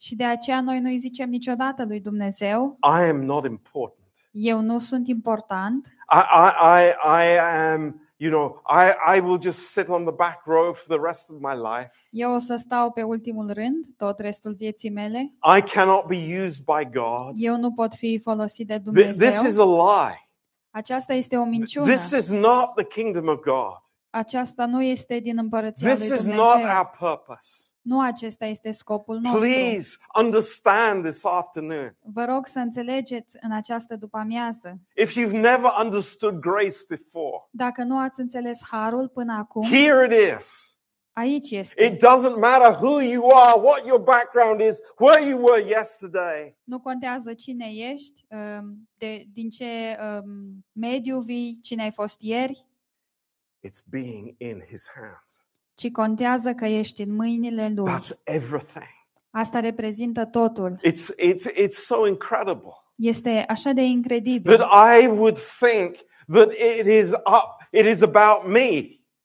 Și de aceea noi nu îi zicem niciodată lui Dumnezeu, I am not important. eu nu sunt important, I, I, I, I am, you know, I, I will just sit on the back row for the rest of my life. eu o să stau pe ultimul rând tot restul vieții mele, I cannot be used by God. eu nu pot fi folosit de Th- Dumnezeu. This is a lie. Aceasta este o minciună. This is not the kingdom of God. Aceasta nu este din împărăția This lui is not Dumnezeu. our purpose. Nu acesta este scopul nostru. Please understand this afternoon. Vă rog să înțelegeți în această după-amiază. If you've never understood grace before, Dacă nu ați înțeles harul până acum, here it is. aici este. It doesn't matter who you are, what your background is, where you were yesterday. Nu contează cine ești, um, de, din ce um, mediu vii, cine ai fost ieri, It's being in his hands. ci contează că ești în mâinile lui. That's everything. Asta reprezintă totul. It's, it's, it's so incredible Este așa de incredibil that I would think that it is, up, it is about me.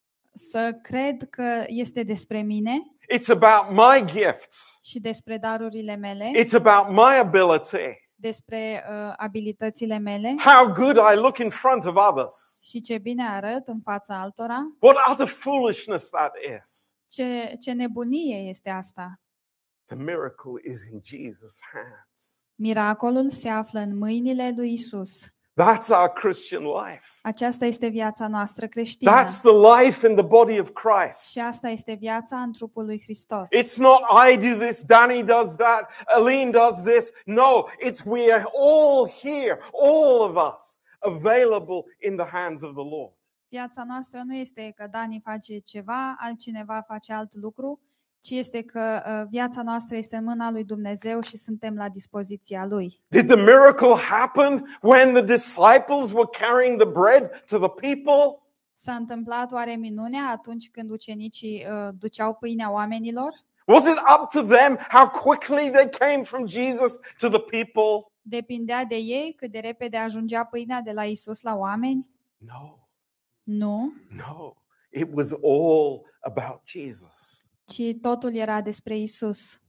să cred că este despre mine It's about my gifts. și despre darurile mele, It's about my ability. despre uh, abilitățile mele How good I look in front of others. și ce bine arăt în fața altora. What utter foolishness that is. Ce, ce nebunie este asta. The miracle is in Jesus' hands. Miracolul se află în mâinile lui Isus. That's our Christian life. Aceasta este viața noastră creștină. That's the life in the body of Christ. Și asta este viața în trupul lui Hristos. It's not I do this, Danny does that, Aline does this. No, it's we are all here, all of us, available in the hands of the Lord. Viața noastră nu este că Dani face ceva, altcineva face alt lucru, ci este că uh, viața noastră este în mâna lui Dumnezeu și suntem la dispoziția lui. Did the miracle happen when the disciples were carrying the bread to the people? S-a întâmplat oare minunea atunci când ucenicii uh, duceau pâinea oamenilor? Was it up to them how quickly they came from Jesus to the people? Depindea de ei cât de repede ajungea pâinea de la Isus la oameni? No, Nu, no. It was all about Jesus. ci totul era despre Isus.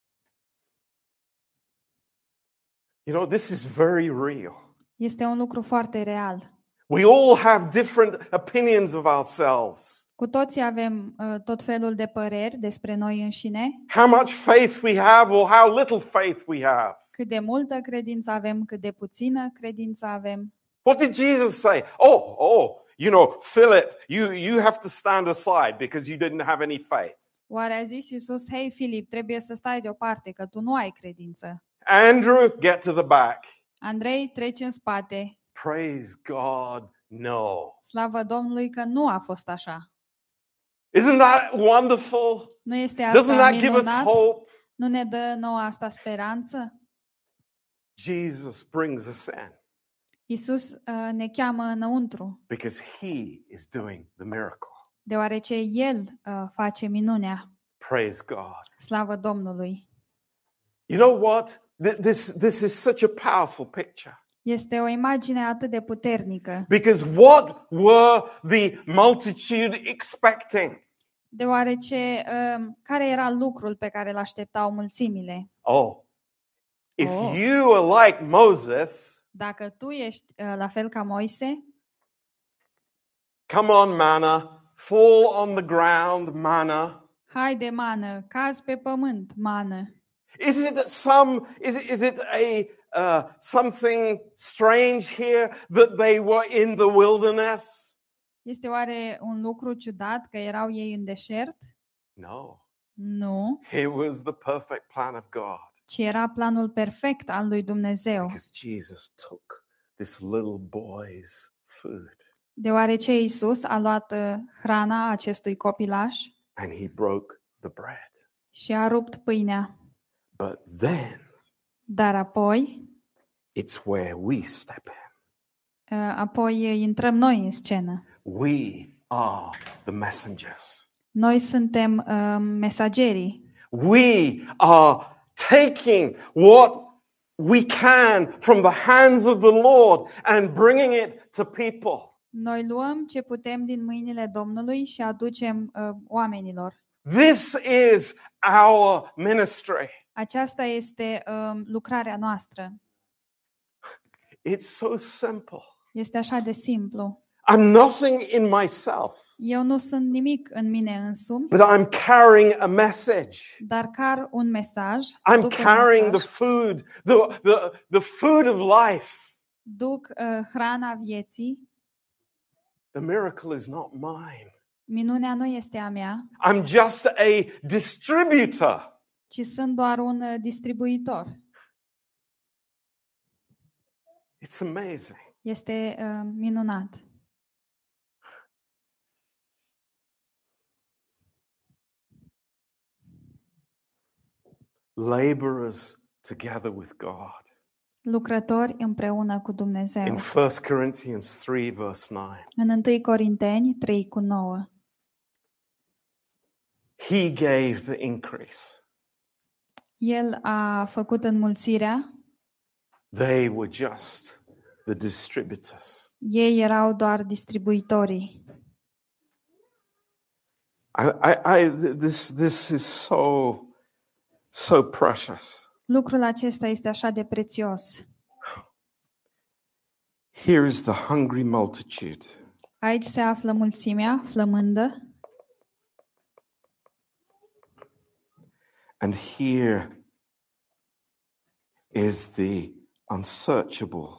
You know, this is very real. Este un lucru foarte real. We all have different opinions of ourselves. Cu toții avem uh, tot felul de păreri despre noi înșine, How much faith we have or how little faith we have. cât de multă credință avem, cât de puțină credință avem. What did Jesus say? Oh, oh, you know, Philip, you, you have to stand aside because you didn't have any faith. Oare a zis Iisus, hei Filip, trebuie să stai deoparte, că tu nu ai credință. Andrew, get to the back. Andrei, treci în spate. Praise God, no. Slavă Domnului că nu a fost așa. Isn't that wonderful? Nu este Doesn't asta that give us minunat? hope? Nu ne dă nouă asta speranță? Jesus brings us in Iisus uh, ne cheamă înăuntru, because he is doing the miracle. deoarece El uh, face minunea. Praise God. Slavă Domnului! You know what? Th- This, this is such a powerful picture. Este o imagine atât de puternică, Because what were the multitude expecting? deoarece uh, care era lucrul pe care îl așteptau mulțimile? Oh, if Oh. you are like Moses, Dacă tu ești uh, la fel ca Moise, come on, manna, fall on the ground, manna. haide mană, cazi pe pământ, mană. Is it some? Is it, is it a uh, something strange here that they were in the wilderness? Este oare un lucru ciudat că erau ei în deșert? No, Nu, it was the perfect plan of God. ci era planul perfect al lui Dumnezeu, Because Jesus took this little boy's food deoarece Isus a luat uh, hrana acestui copilaș and he broke the bread. și a rupt pâinea. But then Dar apoi, it's where we step in. uh, apoi intrăm noi în scenă. We are the messengers. Noi suntem uh, mesagerii. We are taking what we can from the hands of the Lord and bringing it to people. Noi luăm ce putem din mâinile Domnului și aducem uh, oamenilor. This is our ministry. Aceasta este um, lucrarea noastră. It's so simple. Este așa de simplu. I'm nothing in myself, Eu nu sunt nimic în mine însumi, but I'm carrying a message. dar car un mesaj, I'm duc un carrying the mesaj, food, the, the, the food of life. duc uh, hrana vieții. The miracle is not mine. Minunea nu este a mea, I'm just a distributor. ci sunt doar un uh, distribuitor. It's amazing. Este uh, minunat. Laborers together with God. Lucrători împreună cu Dumnezeu. In First Corinthians three, verse nine, În întâi Corinteni trei cu nouă. He gave the increase. El a făcut înmulțirea, They were just the distributors. ei erau doar distribuitorii. I, I, I, this, this is so, so precious. Lucrul acesta este așa de prețios. Here is the hungry multitude. Aici se află mulțimea flămândă And here is the unsearchable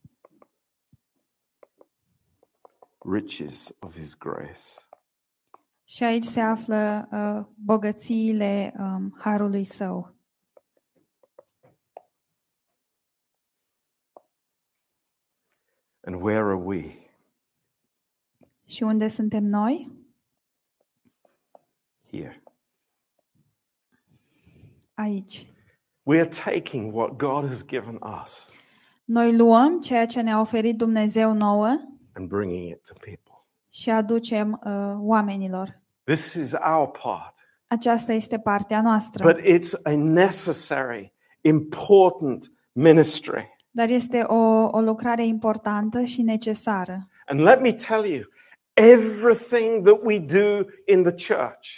riches of His grace. și aici se află uh, bogățiile um, harului său. And where are we? Și unde suntem noi? Here. Aici. We are taking what God has given us Noi luăm ceea ce ne-a oferit Dumnezeu nouă and bringing it to people. și aducem uh, oamenilor. This is our part. Aceasta este partea noastră. But it's a necessary, important ministry. Dar este o, o lucrare importantă și necesară. And let me tell you, everything that we do in the church,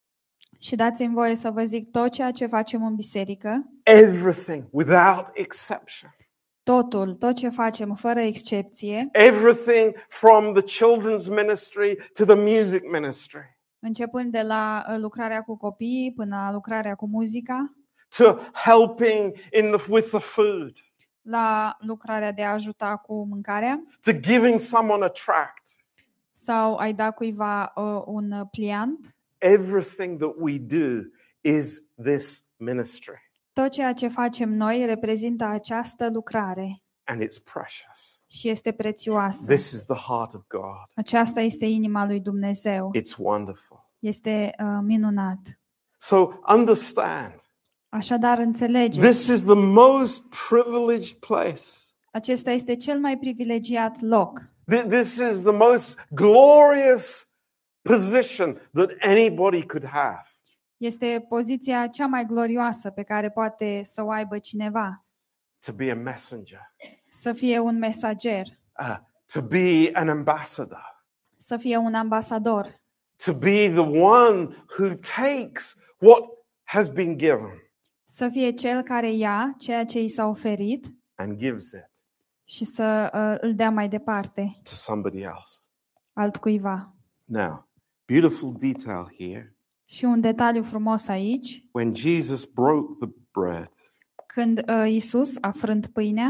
Și dați-mi voie să vă zic tot ceea ce facem în biserică, everything without exception, totul, tot ce facem fără excepție, everything from the children's ministry to the music ministry, începând de la uh, lucrarea cu copiii până la lucrarea cu muzica, to helping in the, with the food, la lucrarea de a ajuta cu mâncarea to giving someone a tract, sau ai da cuiva uh, un uh, pliant, everything that we do is this ministry. tot ceea ce facem noi reprezintă această lucrare And it's precious. și este prețioasă. This is the heart of God. Aceasta este inima lui Dumnezeu. It's wonderful. Este uh, minunat. So understand, Așadar, înțelegeți, this is the most privileged place. acesta este cel mai privilegiat loc. Th- This is the most glorious position that anybody could have. Este poziția cea mai glorioasă pe care poate să o aibă cineva. To be a messenger, Să fie un mesager, uh, to be an ambassador, să fie un ambasador, to be the one who takes what has been given să fie cel care ia ceea ce i s-a oferit and gives it și să uh, îl dea mai departe to somebody else. altcuiva. Now, beautiful detail here. Și un detaliu frumos aici, When Jesus broke the bread, când uh, Isus a frânt pâinea,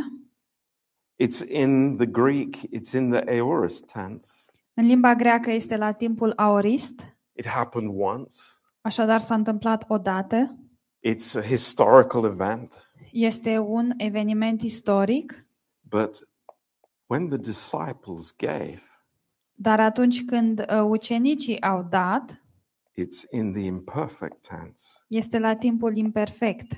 it's in the Greek, it's in the aorist tense. în limba greacă este la timpul aorist, It happened once. așadar s-a întâmplat odată, It's a historical event. este un eveniment istoric, But when the disciples gave, dar atunci când uh, ucenicii au dat, it's in the imperfect tense, este la timpul imperfect.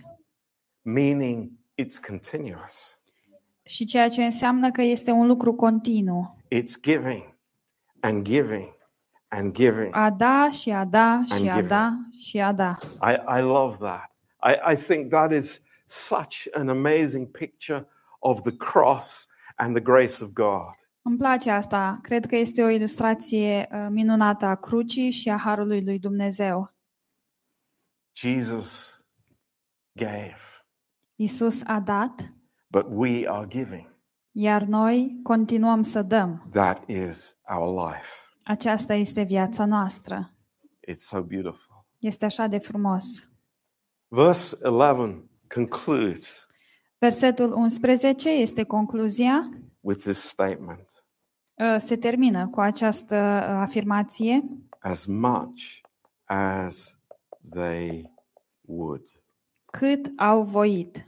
meaning it's continuous. Și ceea ce înseamnă că este un lucru continuu. It's giving and giving and giving. A da și a da și a giving. da și a da. I, I love that. I, I think that is such an amazing picture of the cross and the grace of God. Îmi place asta. Cred că este o ilustrație uh, minunată a crucii și a harului lui Dumnezeu. Jesus gave, Isus a dat, but we are giving. iar noi continuăm să dăm. That is our life. Aceasta este viața noastră. It's so beautiful. Este așa de frumos. Verse eleven concludes Versetul unsprezece este concluzia. with this statement: Uh, Se termină cu această uh, afirmație. as much as they would. Cât au voit.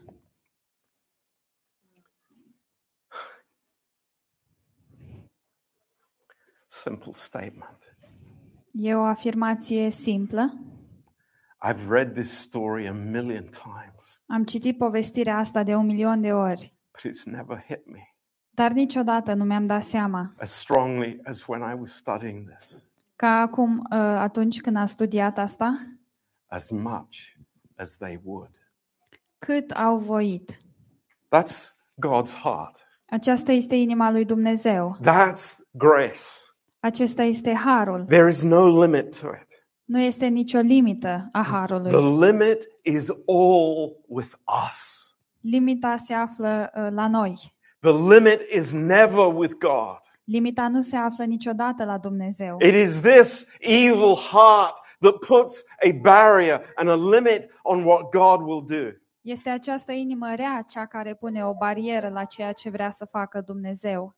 Simple statement. E o afirmație simplă. I've read this story a million times, Am citit povestirea asta de un milion de ori, but it's never hit me dar niciodată nu mi-am dat seama as strongly as when I was studying this. ca acum, uh, atunci când am studiat asta, As much as they would. cât au voit. That's God's heart. Aceasta este inima lui Dumnezeu. That's grace. Acesta este harul. There is no limit to it. Nu este nicio limită a harului. The limit is all with us. Limita se află uh, la noi. The limit is never with God. Limita nu se află niciodată la Dumnezeu. It is this evil heart that puts a barrier and a limit on what God will do. Este această inimă rea cea care pune o barieră la ceea ce vrea să facă Dumnezeu.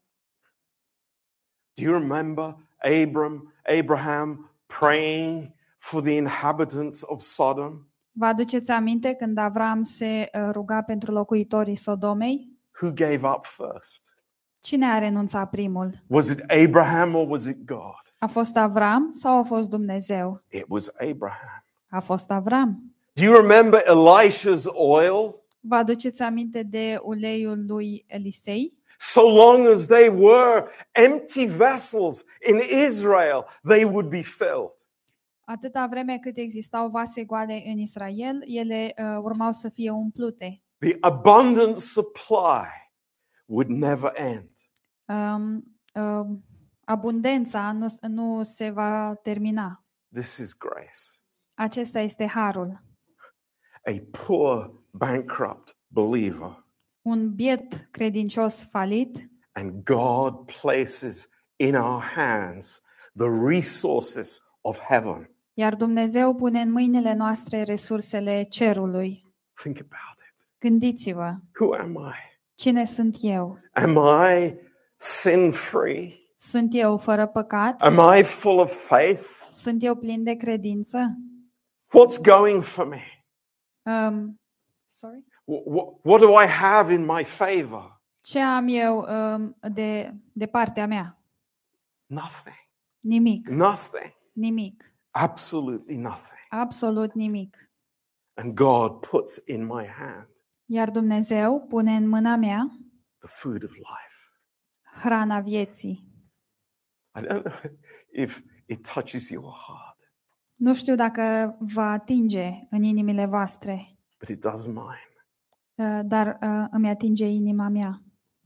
Do you remember Abram, Abraham praying for the inhabitants of Sodom? Vă aduceți aminte când Avram se uh, ruga pentru locuitorii Sodomei? Who gave up first? Cine a renunțat primul? Was it Abraham or was it God? A fost Avram sau a fost Dumnezeu? It was Abraham. A fost Avram. Do you remember Elisha's oil? Vă aduceți aminte de uleiul lui Elisei? So long as they were empty vessels in Israel, they would be filled. Atâta vreme cât existau vase goale în Israel, ele uh, urmau să fie umplute. The abundant supply would never end. Um, uh, abundența nu, nu se va termina. This is grace. Acesta este harul. A poor, bankrupt believer, Un biet credincios falit and God places in our hands the resources of heaven. iar Dumnezeu pune în mâinile noastre resursele cerului. Think about it. Gândiți-vă, Who am I? cine sunt eu? Am I sin-free? Sunt eu fără păcat? Am I full of faith? Sunt eu plin de credință? What's going for me? Um, sorry? What, what do I have in my favor? Ce am eu um, de, de partea mea? Nothing. Nimic. Nothing. Nimic. Absolutely nothing. Absolut nimic. And God puts in my hand Iar Dumnezeu pune în mâna mea the food of life. hrana vieții. I don't know if it touches your heart, Nu știu dacă va atinge în inimile voastre, but it does mine. uh, dar uh, îmi atinge inima mea.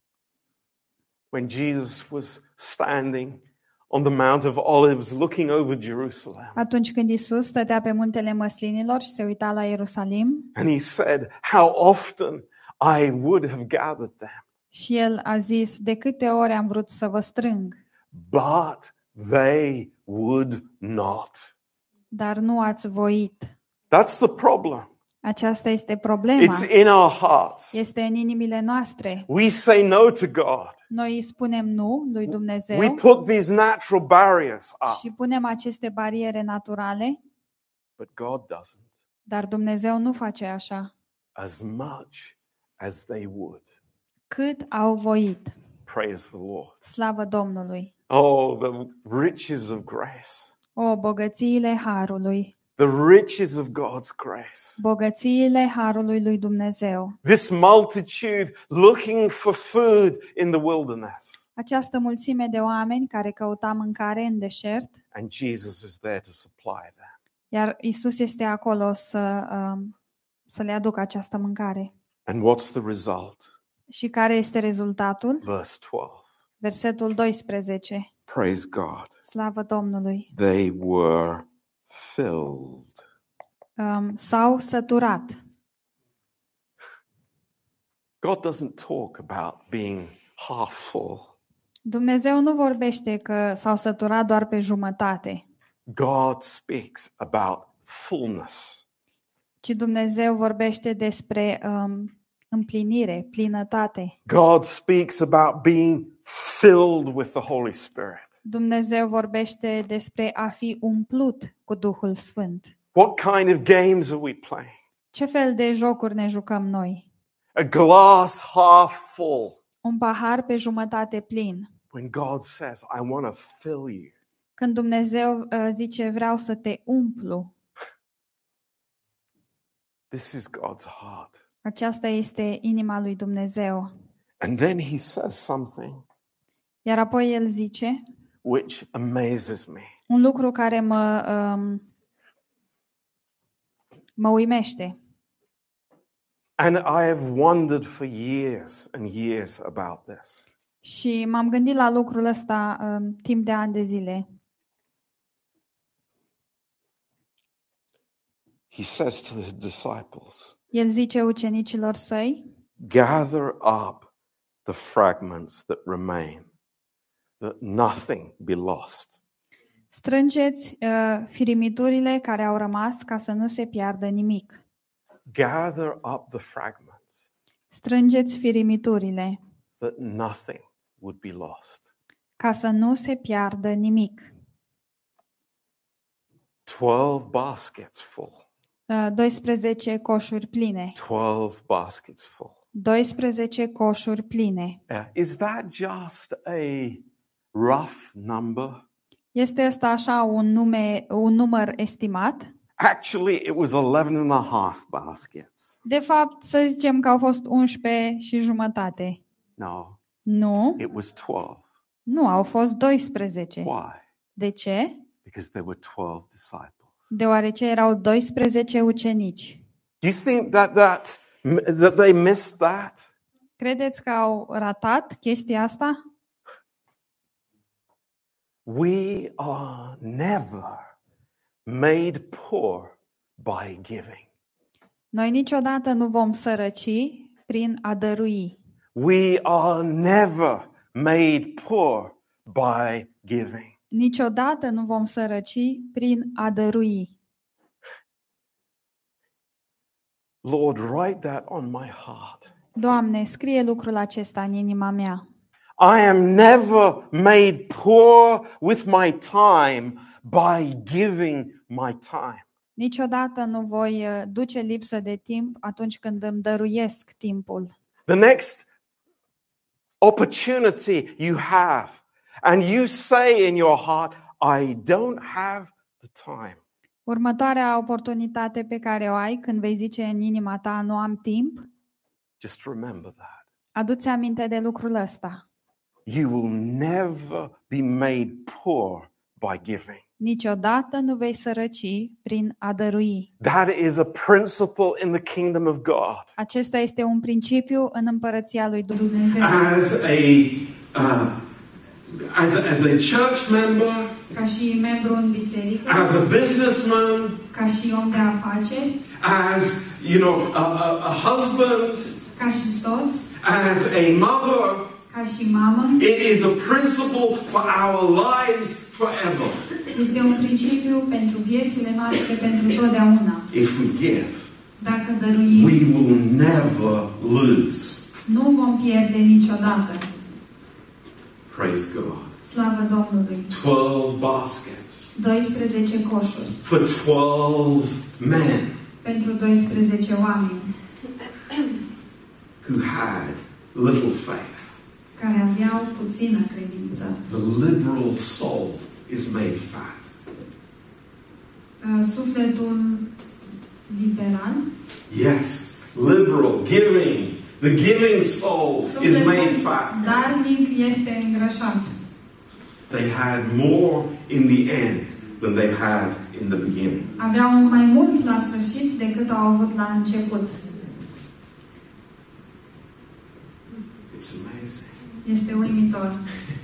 When Jesus was standing on the Mount of Olives looking over Jerusalem, Atunci când Isus stătea pe muntele Măslinilor și se uita la Ierusalim and he said, "How often I would have gathered them, și el a zis, de câte ori am vrut să vă strâng, but they would not." dar nu ați voit. That's the problem. Aceasta este problema. It's in our hearts. Este în inimile noastre. We say no to God. Noi îi spunem nu lui Dumnezeu We put these natural barriers up, și punem aceste bariere naturale, but God doesn't. dar Dumnezeu nu face așa. As much as they would. Cât au voit. Praise the Lord. Slavă Domnului. Oh, the riches of grace. O, bogățiile harului. The riches of God's grace. Bogățiile harului lui Dumnezeu. This multitude looking for food in the wilderness. Această mulțime de oameni care căuta mâncare în deșert, And Jesus is there to supply them. iar Isus este acolo să, um, să le aducă această mâncare. And what's the result? Și care este rezultatul? Verse twelve. Versetul doisprezece. Praise God. Slavă Domnului. They were filled. Um, s-au săturat. God doesn't talk about being half full. Dumnezeu nu vorbește că s-au săturat doar pe jumătate, God speaks about fullness. ci Dumnezeu vorbește despre um, împlinire, plinătate. God speaks about being filled with the Holy Spirit. Dumnezeu vorbește despre a fi umplut cu Duhul Sfânt. What kind of games are we playing? Ce fel de jocuri ne jucăm noi? A glass half full. Un pahar pe jumătate plin. When God says, I want to fill you. Când Dumnezeu uh, zice, vreau să te umplu, This is God's heart. aceasta este inima lui Dumnezeu. And then he says something Iar apoi el zice which amazes me. un lucru care mă, um, mă uimește. And I have wondered for years and years about this. Și m-am gândit la lucrul ăsta um, timp de ani de zile. He says to his disciples, El zice ucenicilor săi, gather up the fragments that remain, that nothing be lost. strângeți uh, firimiturile care au rămas ca să nu se piardă nimic. Gather up the fragments, Strângeți firimiturile that nothing would be lost. ca să nu se piardă nimic. Twelve baskets full. Uh, doisprezece coșuri pline. Twelve baskets full. doisprezece coșuri pline. Uh, is that just a rough number? Este ăsta așa un, nume, un număr estimat? Actually, it was eleven and a half baskets. De fapt, să zicem că au fost unsprezece și jumătate. No, Nu, it was twelve. nu, au fost doisprezece. Why? De ce? Because there were twelve disciples. Deoarece erau doisprezece ucenici. Do you think that that that they missed that? Credeți că au ratat chestia asta? We are never made poor by giving. Noi niciodată nu vom sărăci prin a dărui. We are never made poor by giving. Niciodată nu vom sărăci prin a dărui. Lord, write that on my heart. Doamne, scrie lucrul acesta în inima mea. I am never made poor with my time by giving my time. Niciodată nu voi uh, duce lipsă de timp atunci când îmi dăruiesc timpul. The next opportunity you have, and you say in your heart, I don't have the time. Următoarea oportunitate pe care o ai când vei zice în inima ta nu am timp, Just remember that. adu-ți aminte de lucrul ăsta. You will never be made poor by giving. Niciodată nu vei sărăci prin a dărui. That is a principle in the kingdom of God. Acesta este un principiu în împărăția lui Dumnezeu. As a uh, as a, as a church member, Ca și membru în biserică, as a businessman, ca și om de afaceri, as you know, a, a, a husband, ca și soț, as a mother. ca și mamă, It is a principle for our lives forever. este un principiu pentru viețile noastre pentru totdeauna. If we give, Dacă dăruim, we will never lose. nu vom pierde niciodată. Praise God. Slavă Domnului! Twelve baskets doisprezece coșuri for twelve men pentru doisprezece oameni who had little faith. care aveau puțină credință. The liberal soul is made fat. Uh, Sufletul liberal, Yes, liberal, giving. The giving soul is made fat. darnic este îngrășat. They had more in the end than they had in the beginning. Aveau mai mult la sfârșit decât au avut la început. It's amazing. Este uimitor.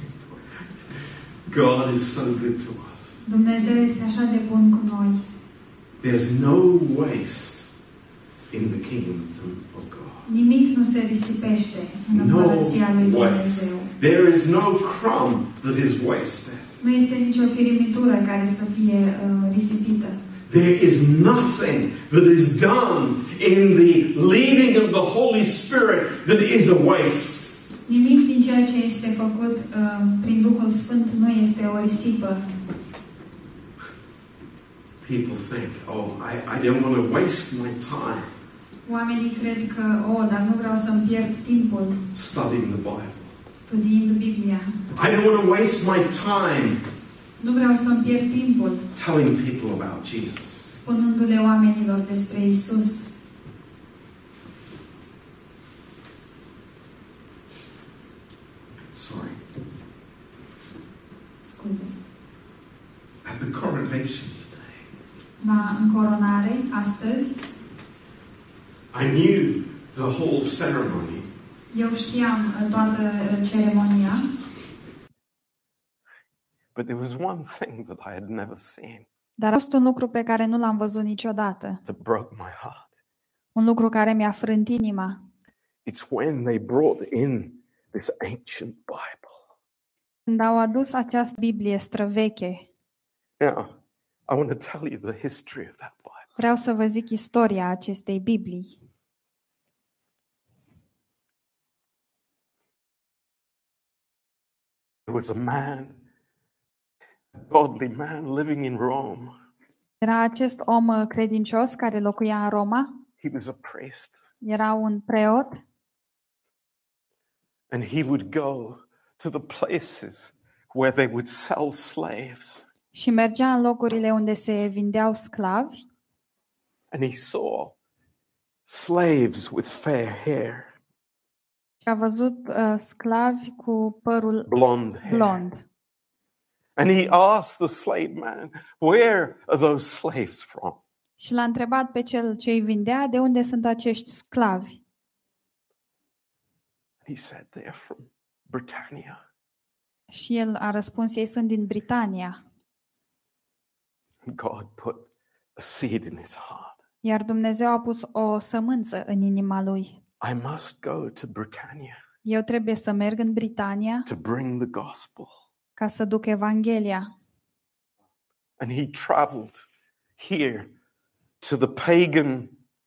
God is so good to us. Dumnezeu este așa de bun cu noi. There's no waste in the kingdom of God. Nimic nu se risipește în No împărăția lui waste. Dumnezeu. There is no crumb that is wasted. Nu este nicio firimitură care să fie uh, risipită. There is nothing that is done in the leading of the Holy Spirit that is a waste. Nimic din ceea ce este făcut uh, prin Duhul Sfânt nu este o risipă. People think, oh, I, I don't want to waste my time Oamenii cred că, oh, dar nu vreau să-mi pierd timpul studying the Bible. studiind Biblia. I don't want to waste my time Nu vreau să-mi pierd timpul telling people about Jesus. spunându-le oamenilor despre Isus. Sorry. Scuze. At the coronation today, La încoronare, astăzi, I knew the whole ceremony, eu știam uh, toată uh, ceremonia, But there was one thing that I had never seen dar a fost un lucru pe care nu l-am văzut niciodată. that broke my heart. Un lucru care mi-a frânt inima. It's when they brought in this ancient Bible. Când au adus această Biblie străveche, Now, I want to tell you the history of that Bible. vreau să vă zic istoria acestei Biblii. There was a man, a godly man living in Rome. Era acest om uh, credincios care locuia în Roma, He was a priest, era un preot and he would go to the places where they would sell slaves. și mergea în locurile unde se vindeau sclavi And he saw slaves with fair hair, și a văzut uh, sclavi cu părul blonde hair. blond. And he asked the slave man, where are those slaves from? Și l-a întrebat pe cel ce îi vindea de unde sunt acești sclavi. He said, they're from Britannia. Și el a răspuns, ei sunt din Britania. And God put a seed in his heart. Iar Dumnezeu a pus o sămânță în inima lui. I must go to Britannia Eu trebuie să merg în Britania to bring the gospel. ca să duc Evanghelia. And he traveled here to the pagan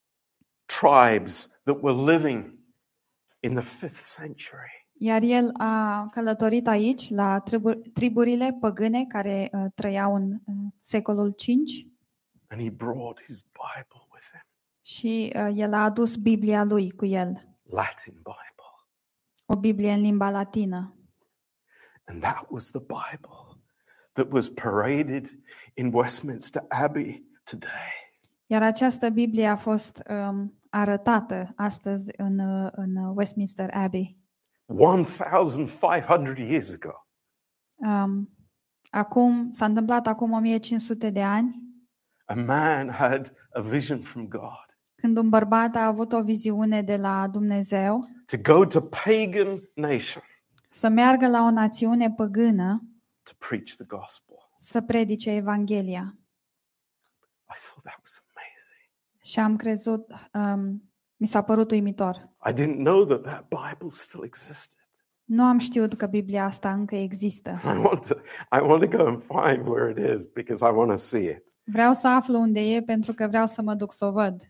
tribes that were living in the fifth century. Iar el a călătorit aici, la tribu- triburile păgâne care uh, trăiau în uh, secolul cinci And he brought his Bible with him, și uh, el a adus Biblia lui cu el, Latin Bible. o Biblie în limba latină. And that was the Bible that was paraded in Westminster Abbey today. Iar această Biblie a fost um, arătată astăzi în, uh, în Westminster Abbey. one thousand five hundred years ago. Um, acum, s-a întâmplat acum o mie cinci sute de ani, A man had a vision from God când un bărbat a avut o viziune de la Dumnezeu to go to pagan nation să meargă la o națiune păgână to preach the gospel. să predice Evanghelia. I thought that was amazing. Și am crezut, um, mi s-a părut uimitor. I didn't know that that Bible still existed. Nu am știut că Biblia asta încă există. I want to I want to go and find where it is because I want to see it. Vreau să aflu unde e pentru că vreau să mă duc să o văd.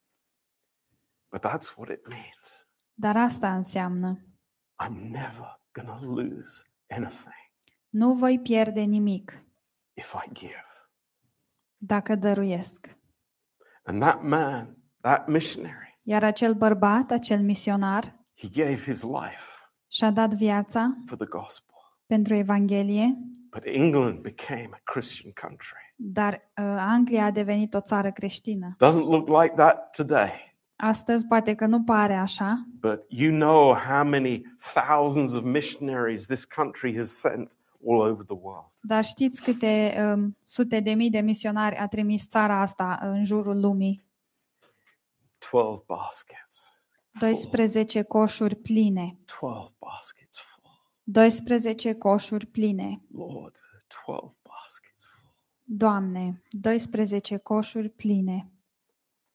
But that's what it means. Dar asta înseamnă, I'm never going to lose anything nu voi pierde nimic if I give. dacă dăruiesc. And that man, that missionary, Iar acel bărbat, acel misionar, he gave his life și-a dat viața for the gospel. pentru Evanghelie, But England became a Christian country. dar uh, Anglia a devenit o țară creștină. Doesn't look like that today. Astăzi poate că nu pare așa, But you know how many thousands of missionaries this country has sent all over the world. dar știți câte um, sute de mii de misionari a trimis țara asta în jurul lumii? twelve baskets. Full. doisprezece coșuri pline. twelve baskets full. doisprezece coșuri pline. Lord, twelve baskets full. Doamne, doisprezece coșuri pline.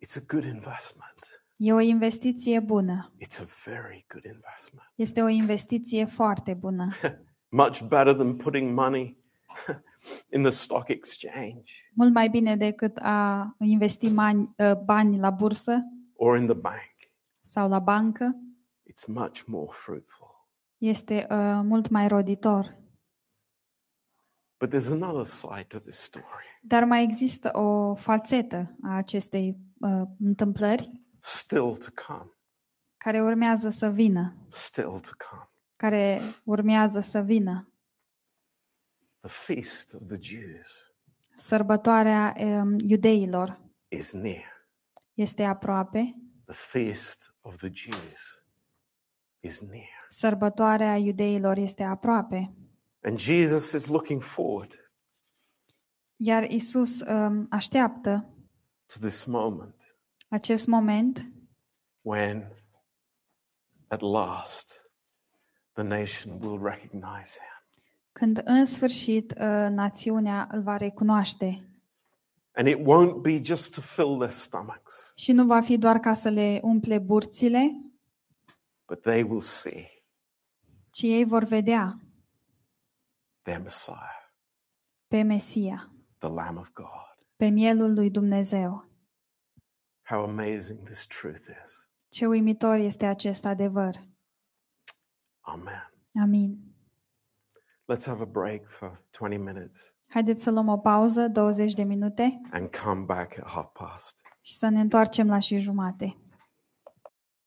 It's a good investment. E o investiție bună. It's a very good investment. Este o investiție foarte bună. Much better than putting money in the stock exchange Mult mai bine decât a investi bani, bani la bursă or in the bank. sau la bancă. It's much more fruitful. Este uh, mult mai roditor. But there's another side to this story. Dar mai există o fațetă a acestei uh, întâmplări Still to come. care urmează să vină, Still to come. care urmează să vină. The feast of the Jews Sărbătoarea um, iudeilor is near. este aproape. The feast of the Jews is near. Sărbătoarea iudeilor este aproape. And Jesus is looking forward Iar Isus um, așteaptă to this moment acest moment when at last the nation will recognize him. când în sfârșit uh, națiunea îl va recunoaște. And it won't be just to fill their stomachs, Și nu va fi doar ca să le umple burțile, but they will see ci ei vor vedea their Messiah, pe Mesia, the Lamb of God. pe mielul lui Dumnezeu. How amazing this truth is. Ce uimitor este acest adevăr. Amen. Amin. Let's have a break for twenty minutes Haideți să luăm o pauză, douăzeci de minute, and come back at half past. și să ne întoarcem la și jumate.